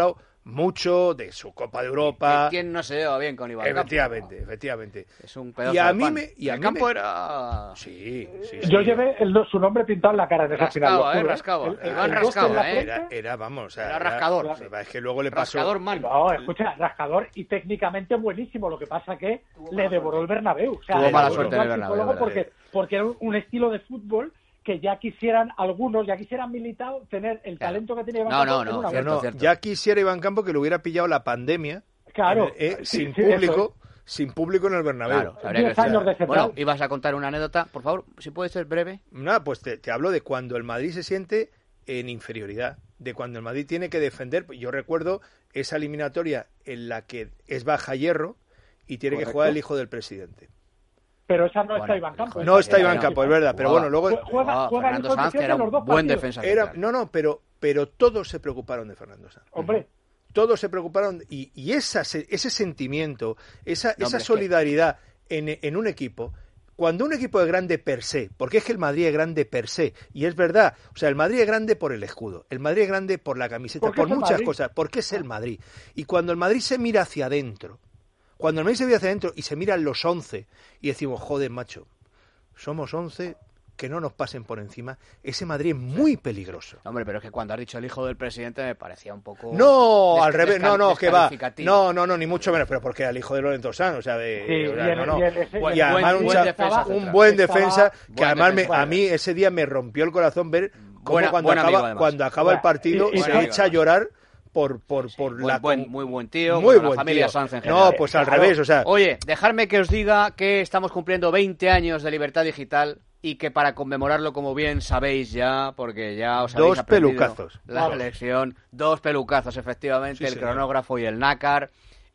D: mucho de su Copa de Europa.
C: ¿Quién no se lleva bien con Iván
D: Efectivamente,
C: Campo?
D: efectivamente.
C: Es un pedazo
D: y a
C: de
D: mí
C: pan.
D: me, y a
C: el
D: mí
C: campo
D: me...
C: era...
D: Sí, sí, sí.
B: Yo llevé el, su nombre pintado en la cara en esa final.
C: Rascaba, eh, rascaba.
B: El, el,
C: Iván
B: el
C: rascaba,
B: eh.
D: Era, era, vamos, o sea,
C: era rascador.
D: Era, o sea, es que luego le pasó...
C: Rascador mal.
B: No, escucha, rascador y técnicamente buenísimo. Lo que pasa que le devoró el Bernabéu. O sea,
C: Tuvo mala
B: devoró
C: suerte en el Bernabéu.
B: Porque, porque era un estilo de fútbol que ya quisieran algunos, ya quisieran Militao tener el
C: claro.
B: talento que tiene Iván
C: no,
B: Campo.
C: No, no,
B: una
C: cierto,
D: no,
C: cierto.
D: ya quisiera Iván Campo que le hubiera pillado la pandemia.
B: Claro.
D: Eh,
B: sí,
D: sin
B: sí,
D: público, sin público en el Bernabéu.
C: Claro,
B: diez años de
C: bueno, ibas a contar una anécdota, por favor, si puede ser breve.
D: Nada, pues te, te hablo de cuando el Madrid se siente en inferioridad, de cuando el Madrid tiene que defender. Yo recuerdo esa eliminatoria en la que es baja hierro y tiene Correcto. que jugar el hijo del presidente.
B: Pero esa no
C: bueno,
B: está Iván Campo.
D: No está Iván Campo, es verdad, pero bueno, luego...
B: Juega, juega
C: Fernando Sanz, que era un buen
B: partidos.
C: defensa.
D: Era, no, no, pero, pero todos se preocuparon de Fernando Sanz.
B: Hombre.
D: Todos se preocuparon y, y esa, ese sentimiento, esa,
C: no,
D: esa
C: hombre,
D: solidaridad que... en, en un equipo... Cuando un equipo es grande per se, porque es que el Madrid es grande per se, y es verdad, o sea, el Madrid es grande por el escudo, el Madrid es grande por la camiseta, por muchas Madrid? cosas, porque es el Madrid. Y cuando el Madrid se mira hacia adentro, cuando el Madrid se mira hacia adentro y se miran los once y decimos, joder, macho, somos once, que no nos pasen por encima, ese Madrid es muy peligroso.
C: Hombre, pero es que cuando has dicho el hijo del presidente me parecía un poco...
D: No, al revés, no, no, que va.
C: No,
D: no, no, ni mucho menos, pero porque era el hijo de Lorenzo Sanz, o sea, de...
B: Sí,
D: o sea,
B: y
D: no, no.
B: Y, el, ese,
D: y además
C: buen,
D: un,
C: buen defensa,
D: un buen defensa,
B: estaba,
D: que
C: buen
D: además
C: defensa,
D: me, a mí ese día me rompió el corazón ver cómo
C: buena,
D: cuando,
C: buen
D: acaba,
C: amigo,
D: cuando acaba
B: bueno,
D: el partido
B: y, y,
D: se
C: buen
D: echa a llorar por, por,
C: sí,
D: por
C: buen,
D: la...
C: Buen, muy buen tío,
D: muy
C: bueno,
D: buen
C: la familia
D: tío.
C: Sanz en general.
D: No, pues al
B: claro.
D: revés, o sea...
C: Oye, dejadme que os diga que estamos cumpliendo veinte años de libertad digital y que para conmemorarlo, como bien sabéis ya, porque ya os habéis
D: Dos
C: aprendido
D: pelucazos.
C: la
B: Claro.
C: lección, dos pelucazos, efectivamente,
D: Sí,
C: el
D: señor.
C: cronógrafo y el nácar,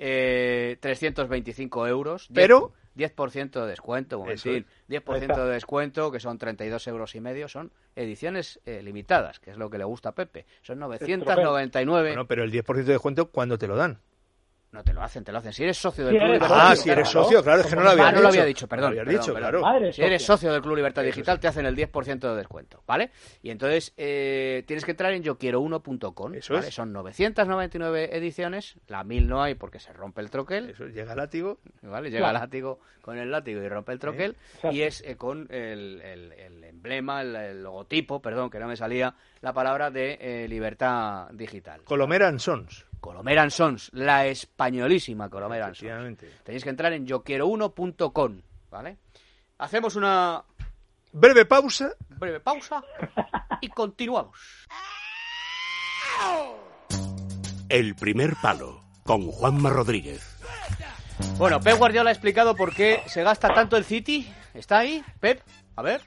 C: eh, trescientos veinticinco euros.
D: Pero...
C: diez por ciento de descuento, un
D: Eso
C: momentín, diez por ciento de descuento, que son treinta y dos euros y medio, son ediciones eh, limitadas, que es lo que le gusta a Pepe. Son novecientos noventa y nueve.
D: Bueno, pero el diez por ciento de descuento, ¿cuándo te lo dan?
C: No te lo hacen, te lo hacen. Si eres socio del
B: Si
C: Club
B: eres
C: Libertad
D: Ah,
B: socio,
D: si eres
B: claro.
D: socio, claro, es que no lo había
C: Ah,
D: dicho.
C: no lo había dicho, perdón.
D: No lo habías
C: perdón,
D: dicho,
C: perdón.
D: claro.
B: Madre,
C: Si eres
B: socio.
C: socio del Club Libertad
D: Eso
C: Digital,
D: sí.
C: te hacen el diez por ciento de descuento, ¿vale? Y entonces eh, tienes que entrar en yo quiero uno punto com.
D: Eso
C: ¿vale?
D: es.
C: Son novecientos noventa y nueve ediciones, la mil no hay porque se rompe el troquel,
D: Eso, llega látigo.
C: ¿vale? Llega
B: Claro.
C: el látigo con el látigo y rompe el troquel,
B: Exacto.
C: y es eh, con el, el- el emblema, el, el logotipo, perdón, que no me salía la palabra de eh, Libertad Digital.
D: Colomera and Sons.
C: Colomer Sons, la españolísima Colomer Sons.
D: Efectivamente.
C: Tenéis que entrar en yo quiero uno punto com, ¿vale? Hacemos una
D: Breve pausa.
C: breve pausa y continuamos.
A: El primer palo, con Juanma Rodríguez.
C: Bueno, Pep Guardiola ha explicado por qué se gasta tanto el City. ¿Está ahí, Pep? A ver.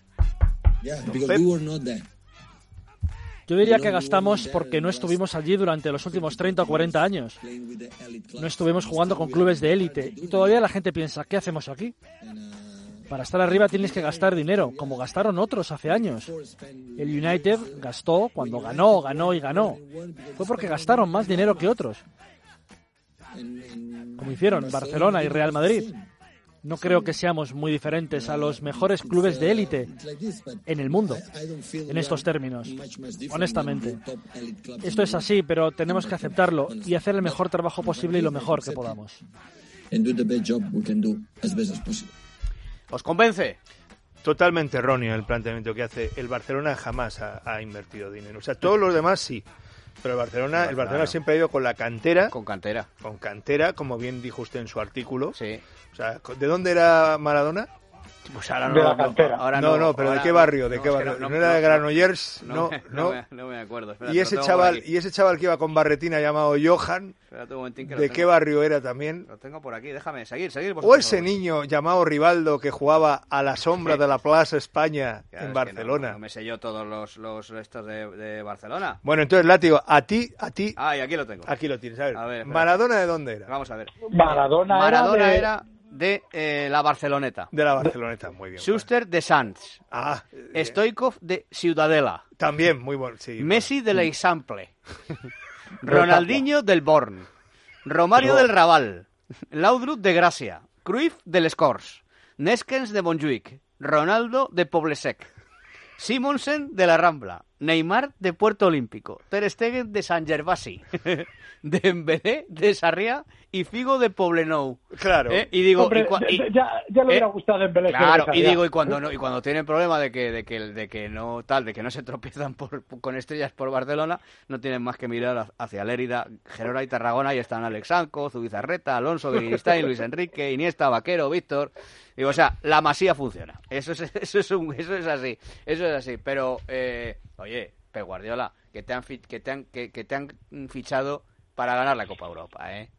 H: Yo diría que gastamos porque no estuvimos allí durante los últimos treinta o cuarenta años. No estuvimos jugando con clubes de élite. Y todavía la gente piensa, ¿qué hacemos aquí? Para estar arriba tienes que gastar dinero, como gastaron otros hace años. El United gastó cuando ganó, ganó y ganó. Fue porque gastaron más dinero que otros. Como hicieron Barcelona y Real Madrid. No creo que seamos muy diferentes a los mejores clubes de élite en el mundo, en estos términos, honestamente. Esto es así, pero tenemos que aceptarlo y hacer el mejor trabajo posible y lo mejor que podamos.
C: ¿Os convence?
D: Totalmente erróneo el planteamiento que hace. El Barcelona jamás ha, ha invertido dinero. O sea, todos los demás sí. Pero el Barcelona, el Barcelona
C: Claro.
D: siempre ha ido con la cantera.
C: Con cantera.
D: Con cantera, como bien dijo usted en su artículo.
C: Sí.
D: O sea, ¿de dónde era Maradona?
C: Pues ahora
B: De
C: no,
B: la
C: no,
B: cantera.
C: ahora
D: no, no, pero
C: ahora
D: ¿de qué barrio? ¿De
C: no,
D: qué
C: es que
D: barrio?
C: no-
D: ¿No, era de Granollers?
C: No,
D: No,
C: me-
D: no.
C: no, me, no me acuerdo. Espérate,
D: Y
C: lo
D: ese
C: tengo por
D: chaval,
C: aquí.
D: y ese chaval que iba con barretina llamado Johan,
C: Espérate un momentín que lo
D: ¿de
C: tengo.
D: qué barrio era también?
C: Lo tengo por aquí, déjame seguir, seguir.
D: O
C: vosotros.
D: ese niño llamado Rivaldo que jugaba a la sombra de la Plaza España
C: Claro,
D: en
C: es que
D: Barcelona.
C: No, no me sé yo todos los, los estos de, de Barcelona.
D: Bueno, entonces, Látigo, a ti, a ti,
C: Ah, y aquí lo tengo.
D: aquí lo tienes. A ver,
C: A ver, espera.
D: ¿Maradona de dónde era?
C: Vamos a ver.
B: Maradona,
C: Maradona
B: era,
C: era de eh, la Barceloneta.
D: De la Barceloneta, muy bien.
C: Schuster de Sants.
D: Ah, eh,
C: Stoikov de Ciudadela.
D: también, muy bueno. Sí,
C: Messi de l'Eixample. Ronaldinho del Born. Romario del Raval. Laudrup de Gracia. Cruyff del Scors. Neskens de Montjuïc. Ronaldo de Poblesec. Simonsen de la Rambla. Neymar de Puerto Olímpico, Ter Stegen de San Gervasi, Dembélé de Sarriá y Figo de Poblenou.
D: Claro.
C: ¿Eh? Y digo,
B: Hombre,
C: y cua- y-
B: ya, ya le hubiera
C: ¿eh?
B: gustado Dembélé.
C: Claro,
B: que
C: y
B: de
C: digo, y
B: Sarriá.
C: cuando no, y cuando tienen problema de que, de que, de que no tal, de que no se tropiezan por, con estrellas por Barcelona, no tienen más que mirar hacia Lérida, Gerona y Tarragona, y están Alex Sanco, Zubizarreta, Alonso, Beristain, Luis Enrique, Iniesta, Vaquero, Víctor. Digo, o sea, la Masía funciona. Eso es, eso es, un, eso es así, eso es así. Pero, eh, oye, Pep Guardiola, que te han, fi- que te han, que, que te han fichado para ganar la Copa Europa, ¿eh?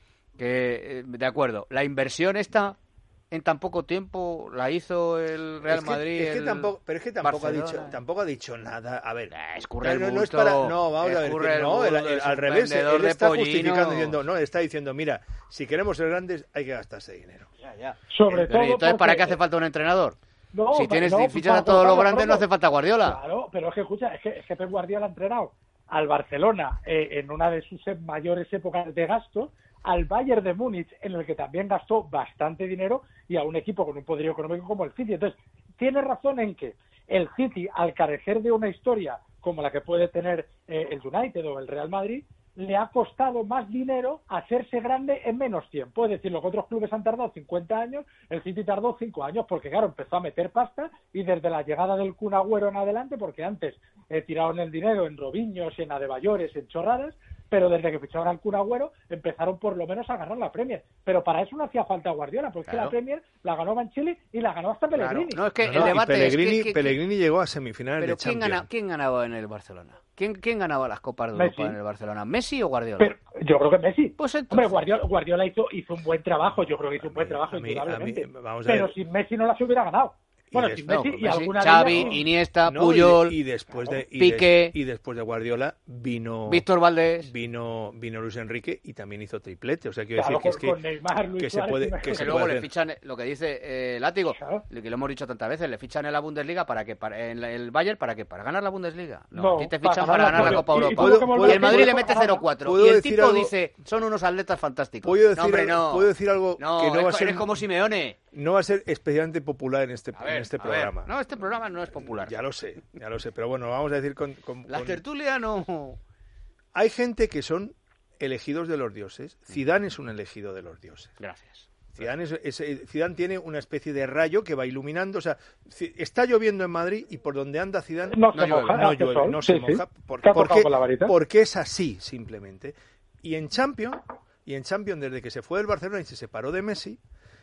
C: Que, eh, de acuerdo, la inversión esta en tan poco tiempo la hizo el Real
D: Es que-
C: Madrid.
D: es que
C: el
D: tampoco, pero es que tampoco ha
C: Barcelona.
D: dicho, tampoco ha dicho nada. A ver,
C: escurre el
D: no, no es
C: bulto,
D: para, no, vamos a ver,
C: escurre
D: que
C: el
D: no, el-
C: bulto,
D: el-
C: es
D: al
C: un
D: revés,
C: vendedor
D: él
C: de
D: está
C: pollinos.
D: justificando diciendo, no, está diciendo, mira, si queremos ser grandes hay que gastarse dinero.
C: Ya, ya.
B: Sobre
C: Pero,
B: todo
C: ¿y entonces para
B: porque-
C: qué hace falta un entrenador?
B: No,
C: si
B: pa-
C: tienes
B: no,
C: fichas
B: para
C: a todos los
B: colocar
C: grandes, no
B: los
C: hace falta Guardiola.
B: Claro, pero es que escucha, es que, es que Pep Guardiola ha entrenado al Barcelona eh, en una de sus mayores épocas de gasto, al Bayern de Múnich, en el que también gastó bastante dinero, y a un equipo con un poderío económico como el City. Entonces, tiene razón en que el City, al carecer de una historia como la que puede tener eh, el United o el Real Madrid, le ha costado más dinero hacerse grande en menos tiempo. Es decir, los otros clubes han tardado cincuenta años, el City tardó cinco años, porque claro, empezó a meter pasta, y desde la llegada del Kun Agüero en adelante, porque antes eh, tiraron el dinero en Robinhos, en Adebayores, en chorradas, pero desde que ficharon al Kun Agüero empezaron por lo menos a ganar la Premier. Pero para eso no hacía falta Guardiola, porque
C: Claro.
B: la Premier la ganó Mancini y la ganó hasta Pellegrini.
C: Claro. No, es que
D: No,
C: el
D: no, y
C: debate
D: Pellegrini,
C: es que, que-
D: Pellegrini llegó a semifinales
C: pero
D: de
C: ¿quién,
D: Champions.
C: gana, ¿quién ganaba en el Barcelona? ¿Quién, quién ganaba las Copas de
B: Messi.
C: Europa en el Barcelona? ¿Messi o Guardiola?
B: Pero yo creo que Messi.
C: Pues entonces-
B: Hombre, Guardiola, Guardiola hizo, hizo un buen trabajo, yo creo que hizo un buen trabajo,
D: a mí-
B: indudablemente.
D: a mí- vamos a
B: pero
D: ver.
B: sin Messi no las hubiera ganado. Bueno,
D: des-
B: sin
D: no,
B: Messi
C: con
B: y
C: Messi,
B: alguna
C: Xavi,
B: de ellas,
C: Iniesta,
D: No,
C: Puyol,
D: y, de- y después de y
C: Piqué,
D: des- y después de Guardiola vino
C: Víctor Valdés.
D: vino vino Luis Enrique y también hizo triplete, o sea, quiero
B: Claro,
D: decir que es
B: con-
D: que,
B: con Neymar, Luis
D: que se
B: Suárez,
D: puede
B: imagínate.
D: que
C: Que
D: se
C: luego
D: puede
C: le
D: hacer.
C: fichan, lo que dice eh, Látigo,
B: Claro.
C: que lo hemos dicho tantas veces, le fichan en la Bundesliga para que para, en la- el Bayern para que para ganar la Bundesliga. No,
B: No,
C: aquí te
B: para
C: fichan
B: ganar
C: para
B: la
C: ganar la
B: Champions.
C: Copa
B: Y- y
C: Europa.
B: tuvo que volver
C: Y el Madrid
B: a
C: le mete
B: ganarla.
C: cero cuatro.
D: ¿Puedo
C: Y el
D: decir
C: tipo
D: algo?
C: dice, son unos atletas fantásticos.
D: ¿Puedo decir,
C: no, hombre,
D: algo,
C: no.
D: puedo decir algo
C: No,
D: que no va a
C: eres-
D: ser
C: eres como Simeone.
D: no va a ser especialmente popular en este
C: A ver,
D: en este
C: a ver.
D: programa.
C: No, este programa no es popular.
D: Ya lo sé, ya lo sé, pero bueno, vamos a decir con, con-
C: La
D: con-
C: tertulia no.
D: hay gente que son elegidos de los dioses. Zidane es un elegido de los dioses.
C: Gracias.
D: Zidane, es- es- Zidane tiene una especie de rayo que va iluminando, o sea, ci- está lloviendo en Madrid y por donde anda Zidane
B: No se
C: No llueve,
B: moja,
D: no
B: hace
D: llueve,
B: sol.
D: no
B: Sí,
D: se
B: sí.
D: moja, por-
B: Te ha
D: porque,
B: tocado con la varita.
D: porque es así, simplemente. Y en Champions, y en Champions, desde que se fue del Barcelona y se separó de Messi,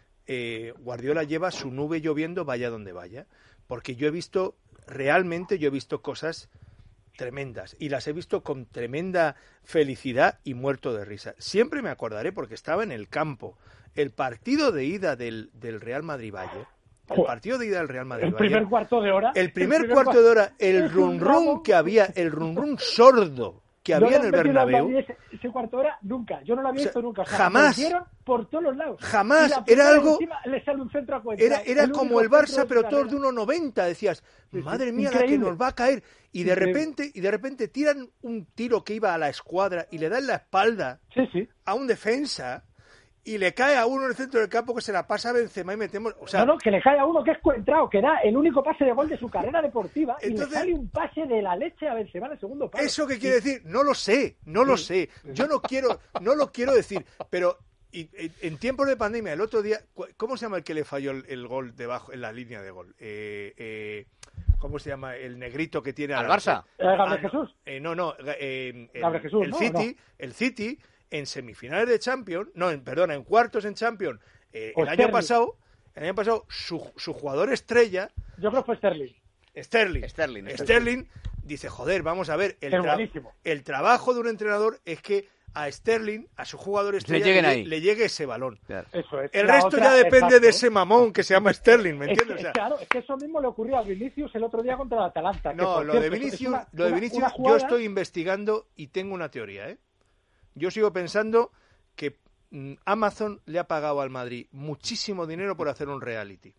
D: eh, Guardiola lleva su nube lloviendo vaya donde vaya, porque yo he visto, realmente yo he visto cosas tremendas, y las he visto con tremenda felicidad y muerto de risa. Siempre me acordaré, porque estaba en el campo, el partido de ida del, del Real Madrid-Bayern, el
B: Joder.
D: partido de ida del Real Madrid.
B: El primer cuarto de hora.
D: El primer cuarto de hora, el
B: Es un
D: run run
B: ramo.
D: que había, el run run sordo que
B: No
D: había
B: le
D: en el
B: han metido al
D: Bernabéu,
B: Madrid Ese, ese cuarto de hora nunca. Yo no lo había
D: O sea,
B: visto nunca. O sea,
D: jamás.
B: metieron por todos los lados.
D: Jamás.
B: Y la
D: Era
B: primera
D: algo-
B: encima le sale un centro a cuenta.
D: era, era
B: El
D: como
B: único
D: el Barça,
B: centro
D: pero
B: su
D: todos de
B: carrera.
D: uno noventa, decías,
B: sí,
D: madre mía, la que
B: increíble.
D: nos va a caer. Y de
B: Increíble.
D: repente, y de repente tiran un tiro que iba a la escuadra y le dan la espalda
B: Sí, sí.
D: a un defensa y le cae a uno en el centro del campo que se la pasa a Benzema y metemos, o sea,
B: no, no, que le cae a uno que es Coentrao, que da el único pase de gol de su carrera deportiva,
D: Entonces-
B: y le sale un pase de la leche a Benzema en el segundo palo.
D: ¿eso qué quiere decir? No lo sé, no lo sé. Yo no quiero, no lo quiero decir, pero y, y- en tiempos de pandemia, el otro día, cu- ¿cómo se llama el que le falló el, el gol debajo, en la línea de gol? Eh, eh, ¿Cómo se llama? El negrito que tiene
C: ¿Al
D: la-
C: Barça?
B: Eh, Gabriel
D: Ah, no,
B: Jesús.
D: eh, no, no, eh, el,
B: Gabriel Jesús,
D: el
B: ¿no?
D: City,
B: ¿O
D: el City en semifinales de Champions, no, en, perdona, en cuartos en Champions, eh,
B: O
D: el año
B: Sterling.
D: pasado, el año pasado su, su jugador estrella,
B: Yo creo que fue Sterling.
D: Sterling,
C: Sterling, Sterling.
D: Sterling dice, joder, vamos a ver, el,
B: Es
D: tra-
B: buenísimo.
D: el trabajo de un entrenador es que a Sterling, a su jugador estrella,
C: lleguen
D: le,
C: ahí.
D: le llegue ese balón.
B: Eso es.
D: El
B: La
D: resto
B: otra,
D: ya depende
B: exacto.
D: de ese mamón que se llama Sterling, ¿me
B: Es
D: entiendes?
B: que,
D: O sea,
B: claro, es que eso mismo le ocurrió a Vinicius el otro día contra el Atalanta. que,
D: no,
B: por
D: lo
B: cierto,
D: de
B: es
D: Vinicius,
B: una-
D: lo de
B: una-
D: Vinicius
B: una
D: yo
B: jugada-
D: estoy investigando y tengo una teoría, ¿eh? Yo sigo pensando que mm, Amazon le ha pagado al Madrid muchísimo dinero por hacer un reality.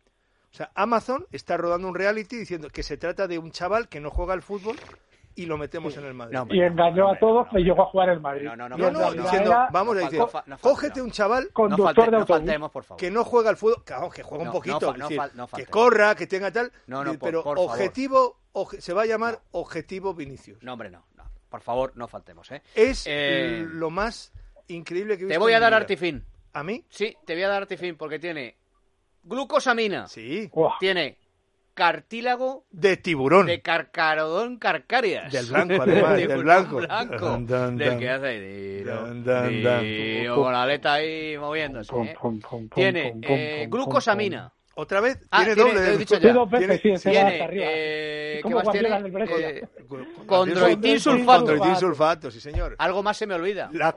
D: O sea, Amazon está rodando un reality diciendo que se trata de un chaval que no juega al fútbol y lo metemos en el Madrid.
C: No,
B: Y engañó a todos y llegó a jugar el Madrid.
C: No, no, no,
B: Y
D: No,
B: en
D: no,
B: realidad
D: diciendo,
B: era
D: vamos a
C: no
D: decir,
C: falta- no falta-
D: cógete
C: no.
D: un chaval
C: No,
B: conductor
C: falte-
B: de
C: no
B: autobús.
C: faltemos, por favor.
D: que no juega al fútbol, claro, que juega
C: No,
D: un poquito,
C: no fa-
D: es
C: no
D: decir,
C: fal- no
D: que
C: faltemos.
D: corra, que tenga tal,
C: No, no, por-
D: pero
C: por favor.
D: objetivo oje- se va a llamar no. Objetivo Vinicius.
C: No, hombre, no, no. Por favor, no faltemos, ¿eh?
D: Es
C: eh...
D: lo más increíble que he visto.
C: Te voy a
D: en
C: dar
D: mi vida.
C: Artifin.
D: ¿A mí?
C: Sí, te voy a dar Artifin porque tiene glucosamina.
D: Sí.
C: Tiene cartílago
D: de tiburón.
C: De Carcharodon carcharias.
D: Del blanco, además,
C: de
D: del blanco.
C: blanco.
D: Dun, dun,
C: del
D: dun.
C: que hace diro,
D: Dun, dun,
C: diro,
D: dun.
C: con la aleta ahí moviéndose. ¿eh? Tiene eh, glucosamina.
D: ¿Otra vez?
C: Ah,
D: ¿Tiene,
C: tiene
D: doble?
C: He dicho ya.
B: Dos veces, sí, se va hasta arriba.
C: Eh, ¿Qué
B: como
C: más tiene?
B: Guardiola del Brécola.
C: Eh, Condroitin sulfato.
D: Condroitin sulfato, sí señor.
C: Algo más se me olvida.
D: La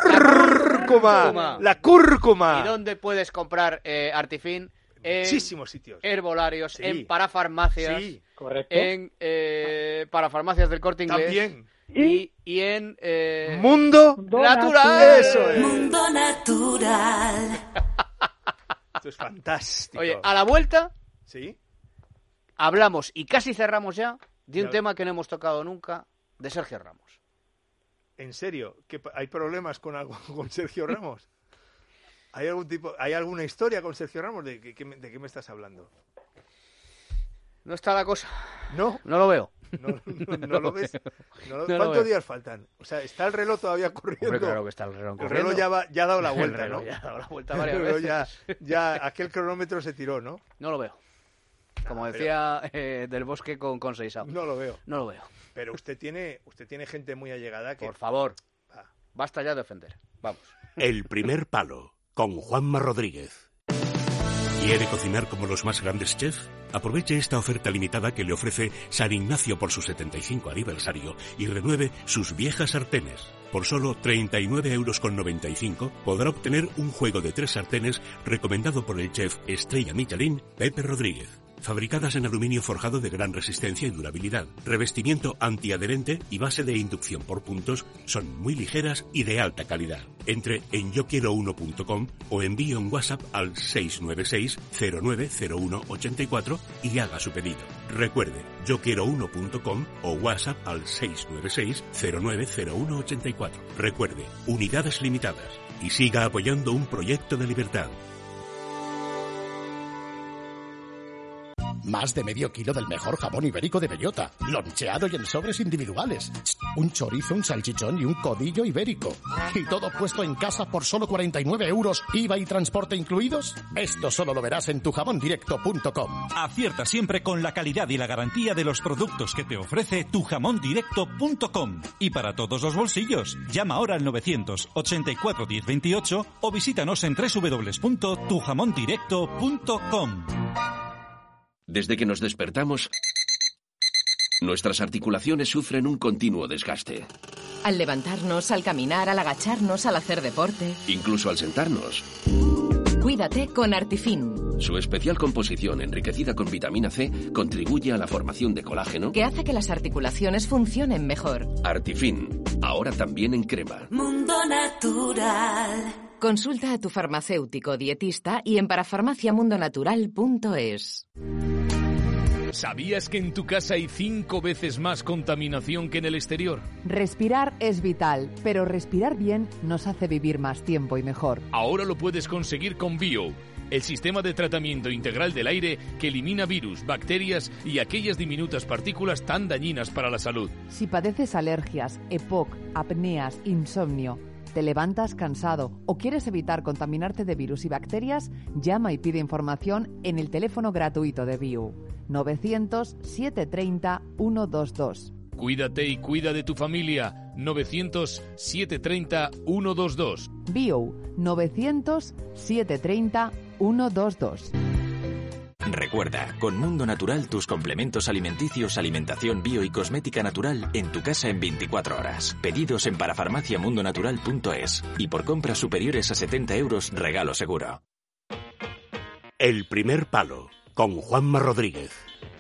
D: cúrcuma. La cúrcuma.
C: ¿Y dónde puedes comprar eh, Artifin? En
D: muchísimos sitios.
C: Herbolarios,
D: Sí.
C: en parafarmacias.
D: Sí,
B: correcto.
C: En eh, parafarmacias del Corte Inglés.
D: También.
C: Y, y en... Eh,
D: Mundo
C: Natural.
D: Eso es.
K: Mundo Natural.
D: Esto es fantástico.
C: Oye, a la vuelta...
D: ¿Sí?
C: Hablamos y casi cerramos ya de un
D: Ya.
C: tema que no hemos tocado nunca, de Sergio Ramos.
D: ¿En serio? ¿Que ¿Hay problemas con, algo, con Sergio Ramos? ¿Hay algún tipo, hay alguna historia con Sergio Ramos? ¿De qué, qué me- de qué me estás hablando?
C: No está la cosa.
D: ¿No?
C: No lo veo.
D: ¿No, no, no lo ves? No lo-
C: No lo
D: ¿Cuántos
C: veo.
D: días faltan? O sea, ¿está el reloj todavía corriendo?
C: Hombre, claro que está el reloj
D: El
C: corriendo.
D: reloj ya, va- ya ha dado la
C: El
D: vuelta,
C: reloj
D: ¿no?
C: ya ha dado la vuelta
D: El
C: varias
D: reloj
C: veces.
D: ya, ya aquel cronómetro se tiró, ¿no?
C: No lo veo. Como
D: No,
C: decía eh, Del Bosque con, con Seisao.
D: No lo veo.
C: No lo veo.
D: Pero usted tiene, usted tiene gente muy allegada que...
C: Por favor,
D: Ah.
C: basta ya de ofender. Vamos.
A: El primer palo, con Juanma Rodríguez. ¿Quiere cocinar como los más grandes chefs? Aproveche esta oferta limitada que le ofrece San Ignacio por su setenta y cinco aniversario y renueve sus viejas sartenes. Por solo treinta y nueve euros con noventa y cinco podrá obtener un juego de tres sartenes recomendado por el chef estrella Michelin Pepe Rodríguez. Fabricadas en aluminio forjado de gran resistencia y durabilidad, revestimiento antiadherente y base de inducción por puntos, son muy ligeras y de alta calidad. Entre en yo quiero uno punto com o envíe un WhatsApp al seis nueve seis cero nueve cero uno ocho cuatro y haga su pedido. Recuerde, yo quiero uno punto com o WhatsApp al seis nueve seis cero nueve cero uno ocho cuatro. Recuerde, unidades limitadas y siga apoyando un proyecto de libertad.
N: Más de medio kilo del mejor jamón ibérico de bellota, loncheado y en sobres individuales. Un chorizo, un salchichón y un codillo ibérico. Y todo puesto en casa por solo cuarenta y nueve euros, I V A y transporte incluidos. Esto solo lo verás en tu jamón directo punto com.
O: Acierta siempre con la calidad y la garantía de los productos que te ofrece tu jamón directo punto com. Y para todos los bolsillos, llama ahora al novecientos ochenta y cuatro diez veintiocho o visítanos en doble u doble u doble u punto tu jamón directo punto com.
I: Desde que nos despertamos, nuestras articulaciones sufren un continuo desgaste.
J: Al levantarnos, al caminar, al agacharnos, al hacer deporte.
I: Incluso al sentarnos.
J: Cuídate con Artifin,
I: Su especial composición, enriquecida con vitamina C, contribuye a la formación de colágeno.
J: que hace que las articulaciones funcionen mejor.
I: Artifin, ahora también en crema.
K: Mundo Natural.
J: Consulta a tu farmacéutico o dietista y en parafarmacia mundo natural punto es.
P: ¿Sabías que en tu casa hay cinco veces más contaminación que en el exterior?
Q: Respirar es vital, pero respirar bien nos hace vivir más tiempo y mejor.
P: Ahora lo puedes conseguir con Bio, el sistema de tratamiento integral del aire que elimina virus, bacterias y aquellas diminutas partículas tan dañinas para la salud.
Q: Si padeces alergias, E P O C, apneas, insomnio, te levantas cansado o quieres evitar contaminarte de virus y bacterias, llama y pide información en el teléfono gratuito de Bio, novecientos siete treinta ciento veintidós.
P: Cuídate y cuida de tu familia. novecientos siete treinta ciento veintidós.
Q: Bio, novecientos siete treinta ciento veintidós.
M: Recuerda, con Mundo Natural tus complementos alimenticios, alimentación bio y cosmética natural en tu casa en veinticuatro horas. Pedidos en parafarmacia mundo natural punto es y por compras superiores a setenta euros regalo seguro.
A: El primer palo, con Juanma Rodríguez.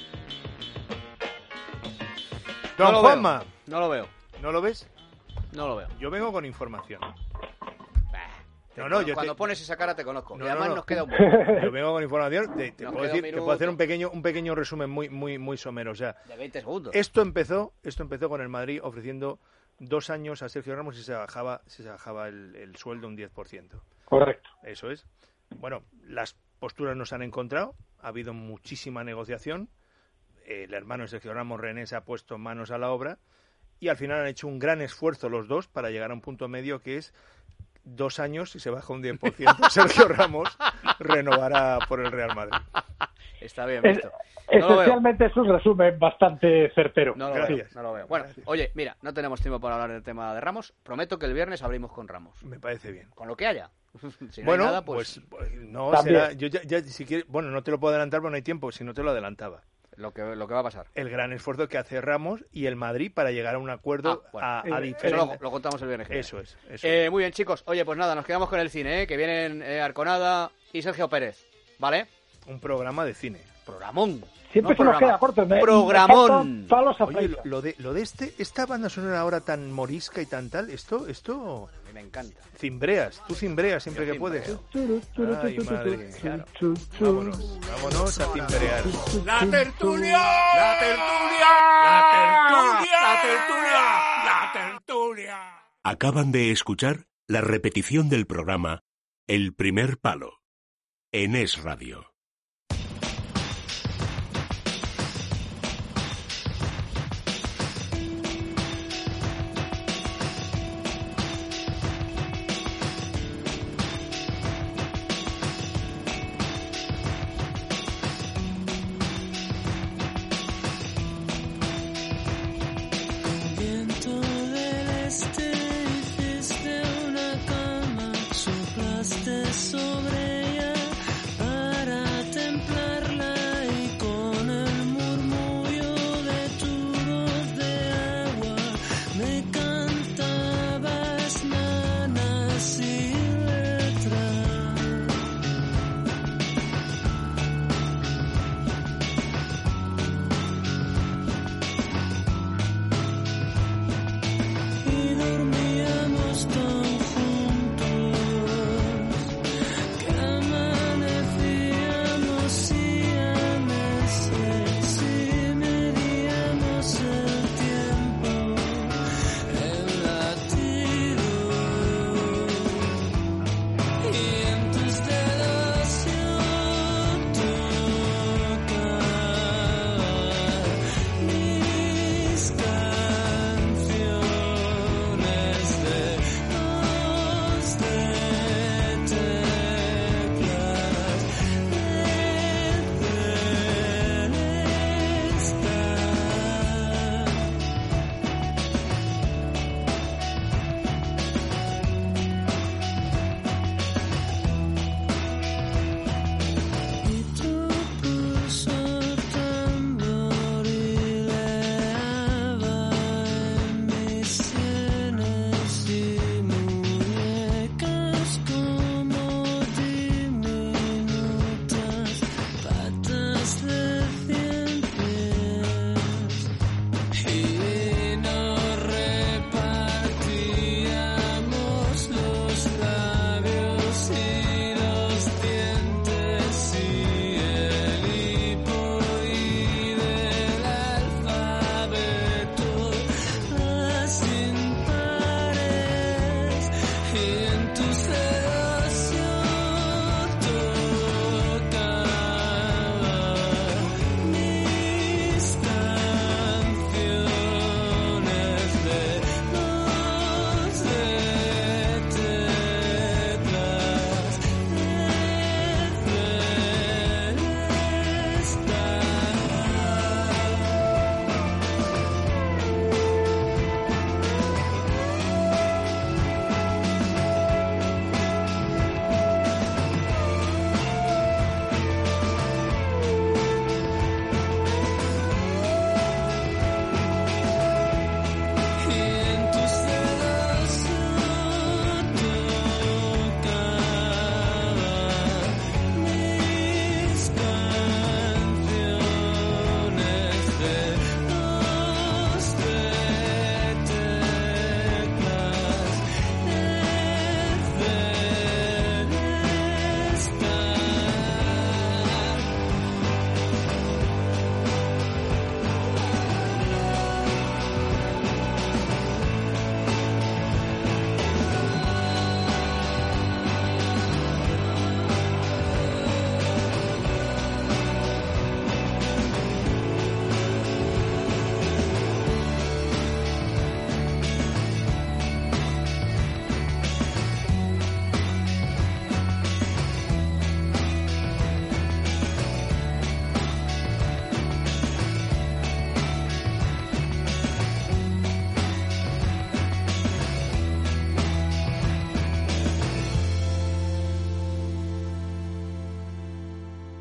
D: Don
C: No lo
D: Juanma.
C: veo. No lo veo.
D: ¿No lo ves?
C: No lo veo.
D: Yo vengo con información. No, no, yo
C: Cuando
D: te-
C: pones esa cara te conozco.
D: No,
C: y además
D: no, no.
C: nos queda un
D: Yo vengo con información. Te, te
C: Nos
D: puedo
C: queda
D: decir,
C: un
D: te puedo hacer
C: minuto.
D: un pequeño, un pequeño resumen muy, muy, muy somero. O sea,
C: de veinte segundos.
D: esto empezó, esto empezó con el Madrid ofreciendo dos años a Sergio Ramos y se bajaba, si se bajaba el, el sueldo un diez por ciento.
B: Correcto.
D: Eso es. Bueno, las posturas no se han encontrado. Ha habido muchísima negociación. el hermano de Sergio Ramos, René, se ha puesto manos a la obra y al final han hecho un gran esfuerzo los dos para llegar a un punto medio que es dos años y se baja un diez por ciento. Sergio Ramos renovará por el Real Madrid.
C: Está bien visto.
B: Es, no esencialmente es un resumen bastante certero.
C: No lo
D: Gracias.
C: veo, no lo veo. Bueno, Gracias. Oye, mira, no tenemos tiempo para hablar del tema de Ramos. Prometo que el viernes abrimos con Ramos.
D: Me parece bien.
C: Con lo que haya. Si no
D: bueno,
C: hay nada, pues...
D: pues no, será, yo ya, ya, si quieres, bueno, no te lo puedo adelantar porque no hay tiempo, si no te lo adelantaba.
C: Lo que, lo que va a pasar.
D: El gran esfuerzo que hace Ramos y el Madrid para llegar a un acuerdo
C: ah, bueno.
D: a, a
C: eh,
D: diferente...
C: Eso lo, lo contamos el viernes.
D: Eso es. Eso
C: eh,
D: es.
C: Muy bien, chicos. Oye, pues nada, nos quedamos con el cine, ¿eh? Que vienen eh, Arconada y Sergio Pérez. ¿Vale?
D: Un programa de cine.
C: Programón.
B: Siempre
C: no
B: se nos queda corto. Me,
C: Programón.
B: Me palos a
D: Oye, lo, lo, de, lo de este, esta banda sonora ahora tan morisca y tan tal, esto, esto...
C: A mí me encanta.
D: Cimbreas, tú cimbreas siempre
C: Yo
D: que
C: cimbreo.
D: puedes. Ay, madre. Claro. Vámonos, vámonos a cimbrear.
G: La tertulia, la tertulia, la tertulia, la tertulia, la tertulia.
A: Acaban de escuchar la repetición del programa El Primer Palo en Es Radio.